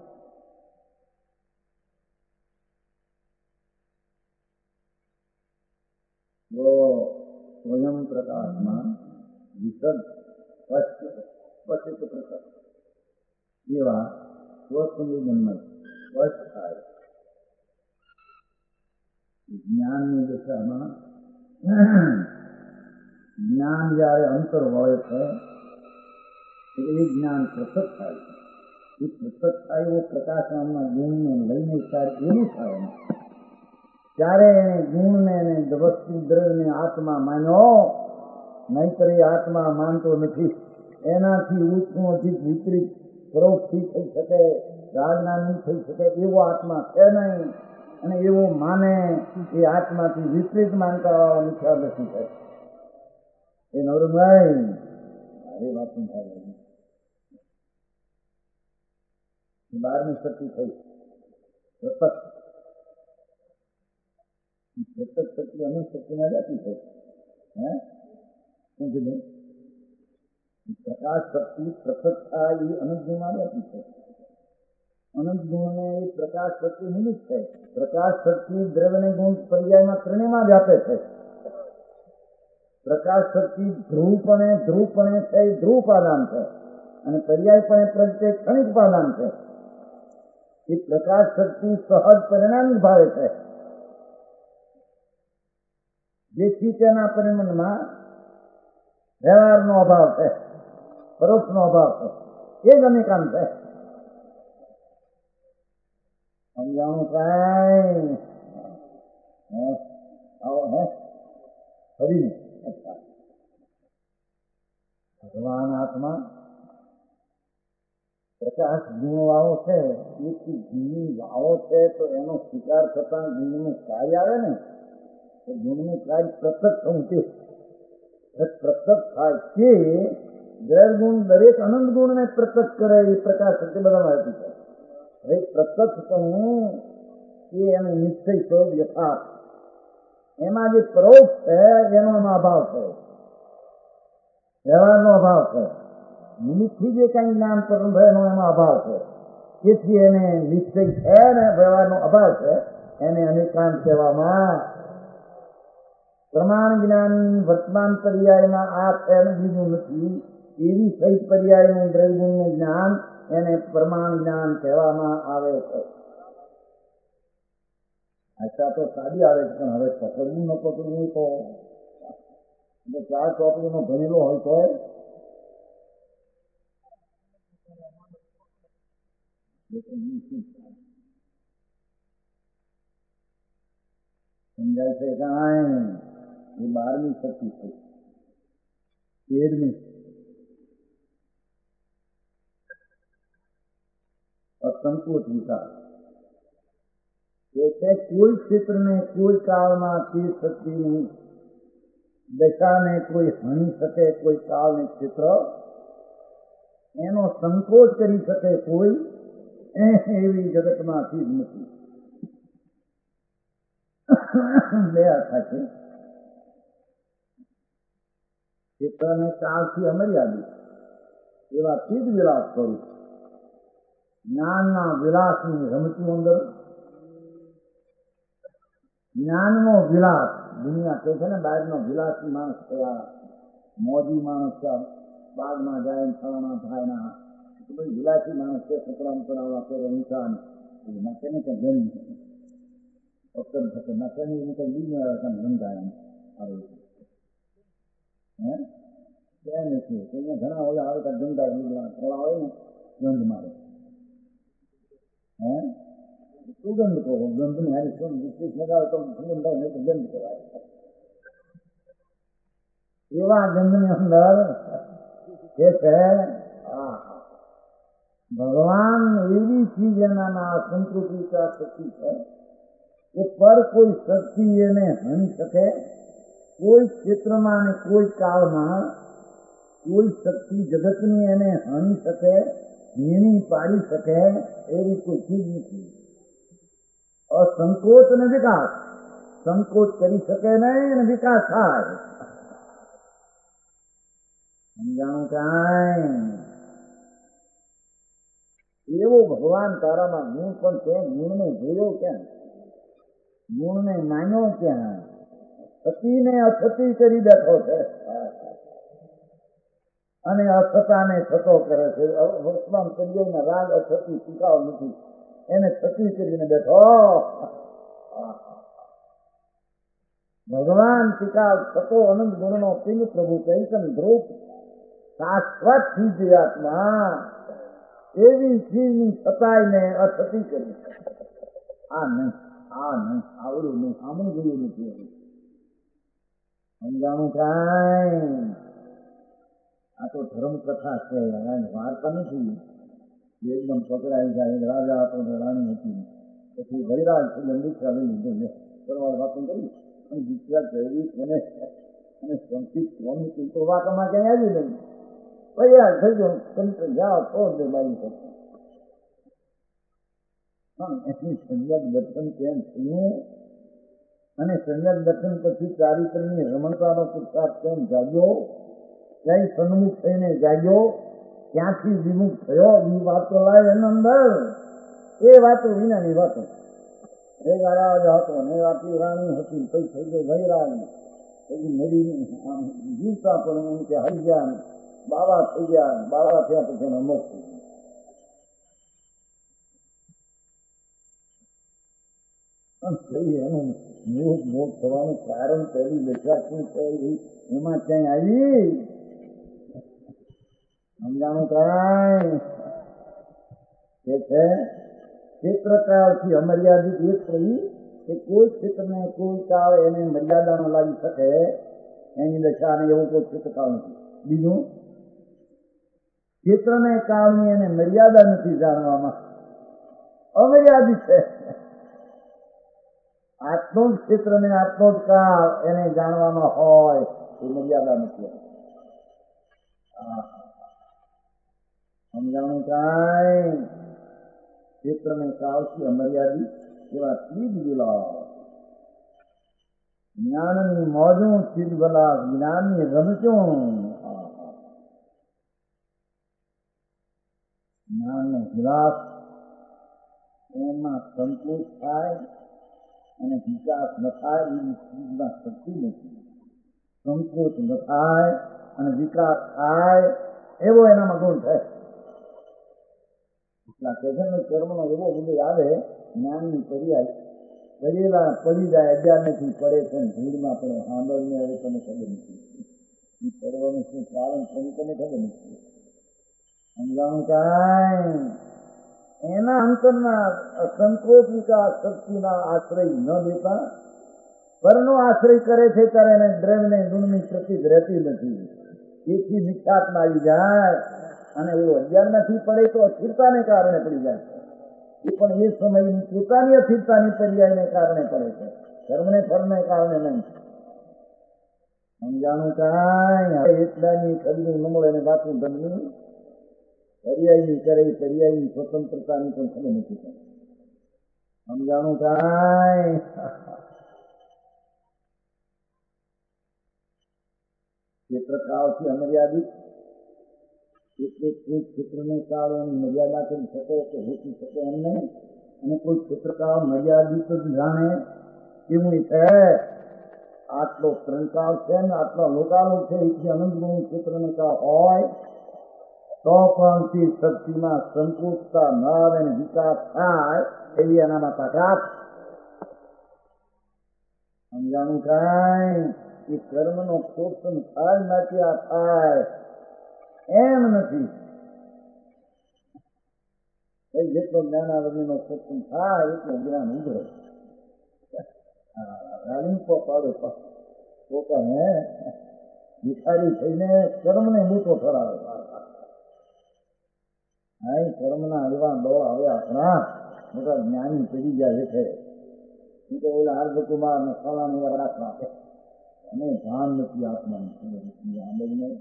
સ્વયં પ્રકાશમાં વિશદ સ્પષ્ટ પ્રકાશ એવા સ્વસંવેદનમાં સ્પષ્ટ થાય. જ્ઞાનની દિશામાં જ્ઞાન જયારે અંતર વળે છે એટલે એ જ્ઞાન પ્રસત થાય છે. એ પ્રસત થાય એવો પ્રકાશ નામના ગુણને લઈને ત્યારે એવું થાય ત્યારે એને ગુણને એને વસ્તુ દ્રવ્યને આત્મા માન્યો, નહીતર એ આત્મા માનતો નથી. એનાથી ઊંચું અધિક વિપરીત પરોક્ષથી થઈ શકે, રાગના નહીં થઈ શકે એવો આત્મા છે નહીં. અને એવો માને એ આત્માથી વિપરીત માનતા વાળા મિથ્યા નથી થાય. એ નવરંગભાઈ મારી વાત નહીં થાય. 12મી શક્તિ થઈ પ્રત્યક્ષ. પ્રત્યક્ષ શક્તિ અનંત શક્તિમાં જાતી છે. શું કીધું? પ્રકાશ શક્તિ પ્રત્યક્ષ થાય એ અનંત ગુણમાં જાતી છે. અનંત ગુણને એ પ્રકાશ શક્તિ નિમિત્ત છે. પ્રકાશ શક્તિ દ્રવ્યને ગુણ પર્યાયમાં ત્રણેયમાં વ્યાપે છે. પ્રકાશ શક્તિ ધ્રુવપણે છે એ ધ્રુવ પાદાન છે, અને પર્યાયપણે પ્રત્યે ક્ષણિક પાદાન છે. એ પ્રકાશ શક્તિ સહજ પરિણામ ભાવે છે, જેથી તેના પરિણામમાં વ્યવહારનો અભાવ છે, પરોક્ષનો અભાવ છે. એ જ અનેકાંત છે. સમજાણું કાંઈ? આવો ફરીને ભગવાન આત્મા પ્રકાશ ગુણ વાળો છે, એથી ગુણની વાળો છે તો એનો સ્વીકાર થતા ગુણનું કાર્ય આવે ને, તો ગુણનું કાર્ય પ્રત્યક્ષ થવું તે પ્રત્યક્ષ થાય તે દ્રવ્યગુણ દરેક અનંત ગુણને પ્રત્યક્ષ કરે એ પ્રકાશ શક્તિ બધામાં હતી છે. હવે પ્રત્યક્ષ પણ એ એનો નિશ્ચય સ્વરૂપ યથાર્થ, એમાં જે પરોક્ષ છે એનો અભાવ છે, વ્યવહારનો અભાવ છે. નિમિત્તથી જે કઈ જ્ઞાન પૂર્ણ થાય એનો એમાં અભાવ છે. તેથી એને નિશ્ચય છે ને વ્યવહારનો અભાવ છે, એને અનેકાંત કહેવામાં. પ્રમાણ જ્ઞાન વર્તમાન પર્યાયમાં આ છે ને બીજું નથી એવી સહિત પર્યાયનું દ્રવ્યગુણનું જ્ઞાન એને પ્રમાણ જ્ઞાન કહેવામાં આવે છે. આશા તો સાદી આવે છે, પણ હવે પકડવું ન પકડવું તો 4 ચોપડીનો ભણેલો હોય તો સમજાય છે કાંઈ? એ 12મી શક્તિ થઈ. 13મી અસંકોચ વિચાર. એટલે કોઈ ક્ષેત્રને કોઈ કાળમાં તે શક્તિની દશાને કોઈ હણી શકે, કોઈ કાળને ક્ષેત્ર એનો સંકોચ કરી શકે કોઈ એવી જગતમાંથી જ નથી. બે અર્થા છે. ક્ષેત્રને કાળથી અમર્યાદિત એવા ચીજ વિલાસ કરું, જ્ઞાનના વિલાસની રમતું અંદર જ્ઞાનનો વિલાસ. દુનિયા કહે છે ને બહારનો વિલાસી માણસ થયા, મોદી માણસ થયા, બાગમાં જાય ફળાના થાય, બધી વિલાસી માણસ છે. છોકરા પડાવવા કરે નિશાન નાખે ને કે ગંધ ડોક્ટર થશે નાખે ને એને કંઈ બીજ ગંધાય એમ આવે હે નથી. અહીંયા ઘણા ઓલા આવે તો ગંધાય બીજના થોડા હોય ને ગંધ મારે સુગંધ કહો. ગંધને હારી શું વિશેષ લગાવે તો સુગંધ થાય નહીં તો ગંધ કહેવાય. એવા ગંધની અંદર એ છે ભગવાન એવી ચીજ એનાના સંતૃપ્તિ શક્તિ છે કે પર કોઈ શક્તિ એને હણી શકે, કોઈ ક્ષેત્રમાં અને કોઈ કાળમાં કોઈ શક્તિ જગતની એને હણી શકે, નીણી પાડી શકે એવી કોઈ ચીજ નથી. અસંકોચ અને વિકાસ. સંકોચ કરી શકે નહીં અને વિકાસ થાય. સમજાણું કાંઈ? એવો ભગવાન તારામાં ગુણ પણ છે. ગુણને જોયો ક્યાં? ગુણને માન્યો ક્યાં? સતીને અસતી કરી બેઠો છે અને અસતાને થતો કરે છે. વર્તમાન કરિયરના રાગ અસતી ટીકાવ નથી, એને સતી કરીને બેઠો. ભગવાન ટીકાવ થતો અનંત ગુણનો પિંગ પ્રભુ ચૈતન ધ્રુપ શાશ્વત ચીજ આત્મા એવી ચીજની સતાઈને અસતી કરી. આ નહીં, આ નહીં, આવડું નહીં, આમનું જોયું નથી. સમજાણું કાંઈ? આ તો ધર્મ કથા છે, વાર્તા નથી. એકદમ પકડાઈ જાય. રાજા હતો ને રાણી હતી, પછી વૈરાગ દીકરા લઈ લીધો કરવા વાતો કરી અને દીકરા કહેવી અને સંકિત કોની તો વાતમાં ક્યાંય આવી નહીં. વૈરાગ થઈ ગયો, તંત્ર જાઓ તો જ બાઈ શકે. એની સંજ્ઞાત દર્શન કેમ થયું અને સંજ્ઞાત દર્શન પછી ચારિત્રની રમણતાનો પુરસાદ કેમ જાગ્યો, ક્યાંય સન્મુખ થઈને જાગ્યો, ક્યાંથી વિમુખ થયો, એ વાતો લાય એની અંદર. એ વાતો વિનાની વાતો. એ રાજા હતો ને આટલી રાણી હતી, પછી થઈ ગઈ વૈરાગ, પછી મેરી જીવતા પણ એમ કે હરી ગયા, બાવા થઈ ગયા, બાવા થયા પછી એનો મોક્ષ થઈ ગયો. એનું મોક્ષ થવાનું કારણ પહેલી દશા શું છે એમાં ક્યાંય આવી? સમજાણું કાંઈ? કે છે ક્ષેત્રકાળથી અમર્યાદિત એક પ્રવી કે કોઈ ક્ષેત્રને કોઈ કાળ એને મર્યાદા ન લાગી શકે એની દશા અને એવું કોઈ ક્ષેત્રકાળ નથી. બીજું, ક્ષેત્રને કાળની એને મર્યાદા નથી જાણવામાં, અમર્યાદિત છે. આટલો જ ક્ષેત્ર ને આટલો જ કાળ એને જાણવામાં હોય એ મર્યાદા નથી. સમજાણું કાંઈ? ક્ષેત્રને કાળથી અમર્યાદિત એવા ચીજ વિલાસ, જ્ઞાનની મોજું ચીજ વિલાસ, જ્ઞાનની રમચું. જ્ઞાનનો વિલાસ એમાં સંકોચ થાય અને વિકાસ ન થાય એવી ચીજમાં શક્તિ નથી. સંકોચ ન થાય અને વિકાસ થાય એવો એનામાં ગુણ થાય. એટલા કે છે ને કર્મનો એવો ઉદય આવે, જ્ઞાનની પર્યાય કરેલા પડી જાય, અજ્ઞાનથી પડે છે ભૂલમાં પડે, સાંભળને હવે તને ખબર નથી. એ કરવાનું શું કારણ થયું તને ખબર નથી. સમજાણું કાંઈ? એના અંતરના સંકોચ વિકાસ શક્તિના આશ્રય ન દેતા પરનો આશ્રય કરે છે ત્યારે એને દ્રવ્યને ગુણની પ્રતિ રહેતી નથી. એથી મિથ્યાત્મા આવી જાય અને એવો અજ્ઞાન નથી પડે તો અસ્થિરતાને કારણે પડી જાય. એ પણ એ સમયની પોતાની અસ્થિરતાની પર્યાયને કારણે પડે છે, ધર્મને ફળને કારણે નહીં. સમજાણું કાંઈ એટલાની ખરીદું ન મળે ને બાપુ ધર્મની પર્યાયની કરે, પર્યાયની સ્વતંત્રતાની પણ ખબર નથી પડતી. સમજાણું કાંઈ ક્ષેત્રકાળથી અમર્યાદિત એટલે કોઈ ક્ષેત્રને કાળ એની મર્યાદા કરી શકે કે હોતી શકે એમ નહીં, અને કોઈ ક્ષેત્રકાળ મર્યાદિત જ જાણે એવું છે. આટલો ત્રણકાળ છે ને આટલો લોકાલોક છે, એટલી અનંત ગુણનું ક્ષેત્રને કાળ હોય તો પણ તે શક્તિમાં સંકોચતા ન આવે અને વિકાસ થાય એવી એનામાં તાકાત. સમજાણું કાંઈ એ કર્મનો શોષણ થાય નથી, આ થાય એમ નથી. જેટલો જ્ઞાનાવધિનો શોષણ થાય એટલું જ્ઞાન ઉભરે. પોતાને ભિખારી થઈને કર્મને મોટો ઠરાવે. કર્મના એવા દોર આવે આપણા મોટા જ્ઞાની ચડી જાય છે. ઓલા હાર્દકુમાર ને સલાની વાર રાખવા અને ભાન નથી આત્માની.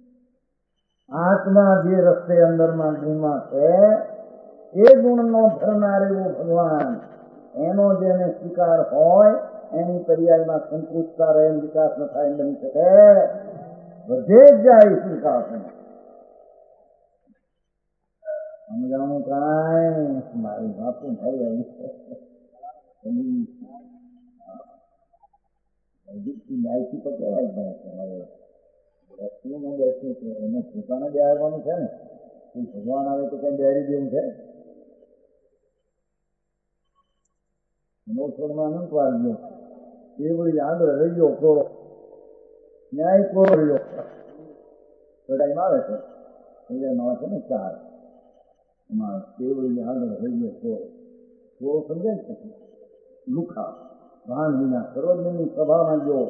આત્મા જે રસ્તે અંદરમાં ગુણમાં છે એ ગુણનો ધરનાર એવો ભગવાન, એનો જેને સ્વીકાર હોય એની પર્યાયમાં સંકુચતા રહે, વિકાસ ન થાય બની શકે, વધે જ જાય સ્વીકાર. સમજાણું કાંઈ મારી બાપુ ભાઈ આવી ડાયથી તો કેવાય ભાઈ રસ્તું બેસવું છે, એને પોતાને બેહારવાનું છે ને. ભગવાન આવે તો કઈ બેહારી દેવું છે? મોસળમાં અનંત વાર ગયો એ વળી આગળ રહ્યો કોરો, ન્યાય કોરો રહ્યો લડાઈમાં આવે છે નવા છે ને 4 એમાં કેવળી આગળ રહ્યો કોરો. કોરો સમજાય છે, લુખા ભાન વિના સર્વજ્ઞની સભામાં ગયો.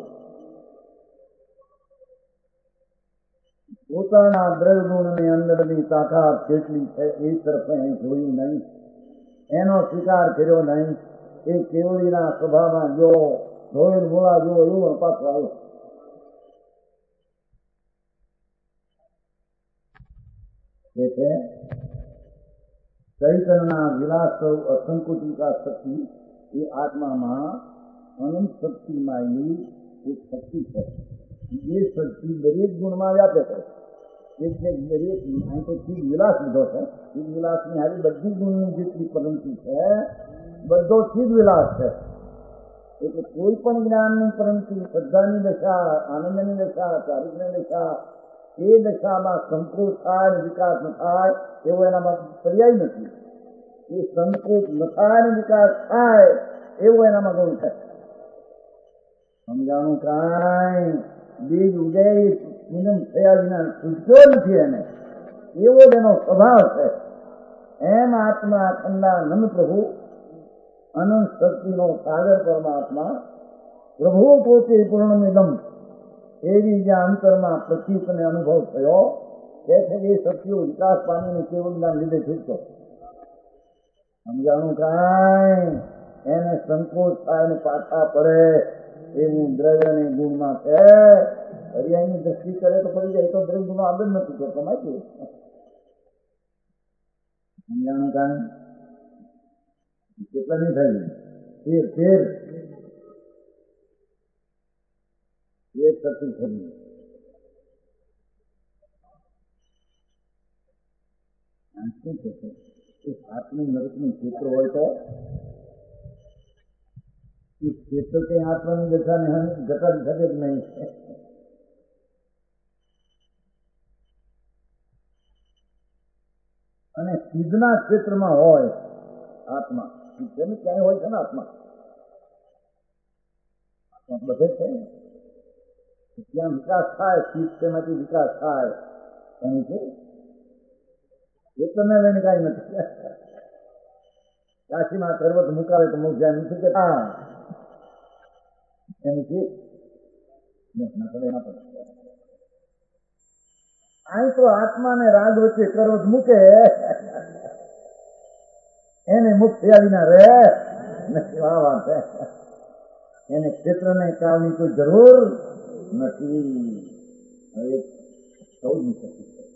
પોતાના દ્રવ્ય ગુણની અંદરની તાકાત કેટલી છે એ તરફ એને જોયું નહીં, એનો સ્વીકાર કર્યો નહીં. એ કેવળીના સભામાં જો ધોઈને બોલા જો એવું પાછો આવ્યો. એ છે ચૈતન્યના વિલાસ અસંકુચિકા શક્તિ એ આત્મામાં અનંત શક્તિમાં એક શક્તિ છે. એ શક્તિ દરેક ગુણમાં વ્યાપે છે. એટલે દરેક અહીં તો ચીજ વિલાસ લીધો છે, ચીજ વિલાસની હારી બધી ગુણની જેટલી પરંતી છે બધો ચીજ વિલાસ છે. એટલે કોઈ પણ જ્ઞાનની પરંતુ શ્રદ્ધાની દશા, આનંદની દશા, ચારિત્ર્યની દશા, એ દશામાં સંકોચ થાય વિકાસ ન થાય એવો એનામાં પર્યાય નથી. એ સંકોચ ન થાય અને વિકાસ થાય એવો એનામાં ગુણ છે. સમજાણું કાંઈ બીજ ઉગે પૂનમ થયા વિના છૂટતો નથી એને, એવો જ એનો સ્વભાવ છે. એમ આત્મા ખંડાનંદ પ્રભુ અનંત શક્તિનો સાગર પરમાત્મા પ્રભુ પોતે પૂર્ણમિદમ એવી જ્યાં અંતરમાં પ્રતીત અને અનુભવ થયો તે છે એ શક્તિઓ વિકાસ પામીને કેવળના લીધે છૂટતો. સમજાણું કાંઈ એને સંકોચ થાય ને પાછા પડે એવું દ્રવ્યની ગુણમાં છે. પર્યાયની દ્રષ્ટિ કરે તો પડી જાય તો દ્રવ્ય ગુણો આગળ નથી કરતો માહિતી. સમજાણું કાંઈ કેટલા નહીં થાય 13 શક્તિ થઈ. શું છે આત્મનું નરકનું ક્ષેત્ર હોય તો એ ક્ષેત્ર કઈ આત્માની દશાને ઘટાડી શકે જ નહીં. અને સિદ્ધના ક્ષેત્રમાં હોય આત્મા, ક્યાંય હોય છે ને આત્મા બધે છે, ત્યાં વિકાસ થાય, સિદ્ધ તેમાંથી વિકાસ થાય એનું છે. એ તમને લઈને કાંઈ નથી. કાશીમાં પર્વત મુકાવે તો મુખ્ય નથી કેતા એનું છે. અહીં તો આત્મા ને રાગ વચ્ચે પર્વત મૂકે એને મુક્ત થયા વિના રહે નથી. આ વાત છે. એને ક્ષેત્રને કાળની કોઈ જરૂર નથી. હવે 14મી સદી છે.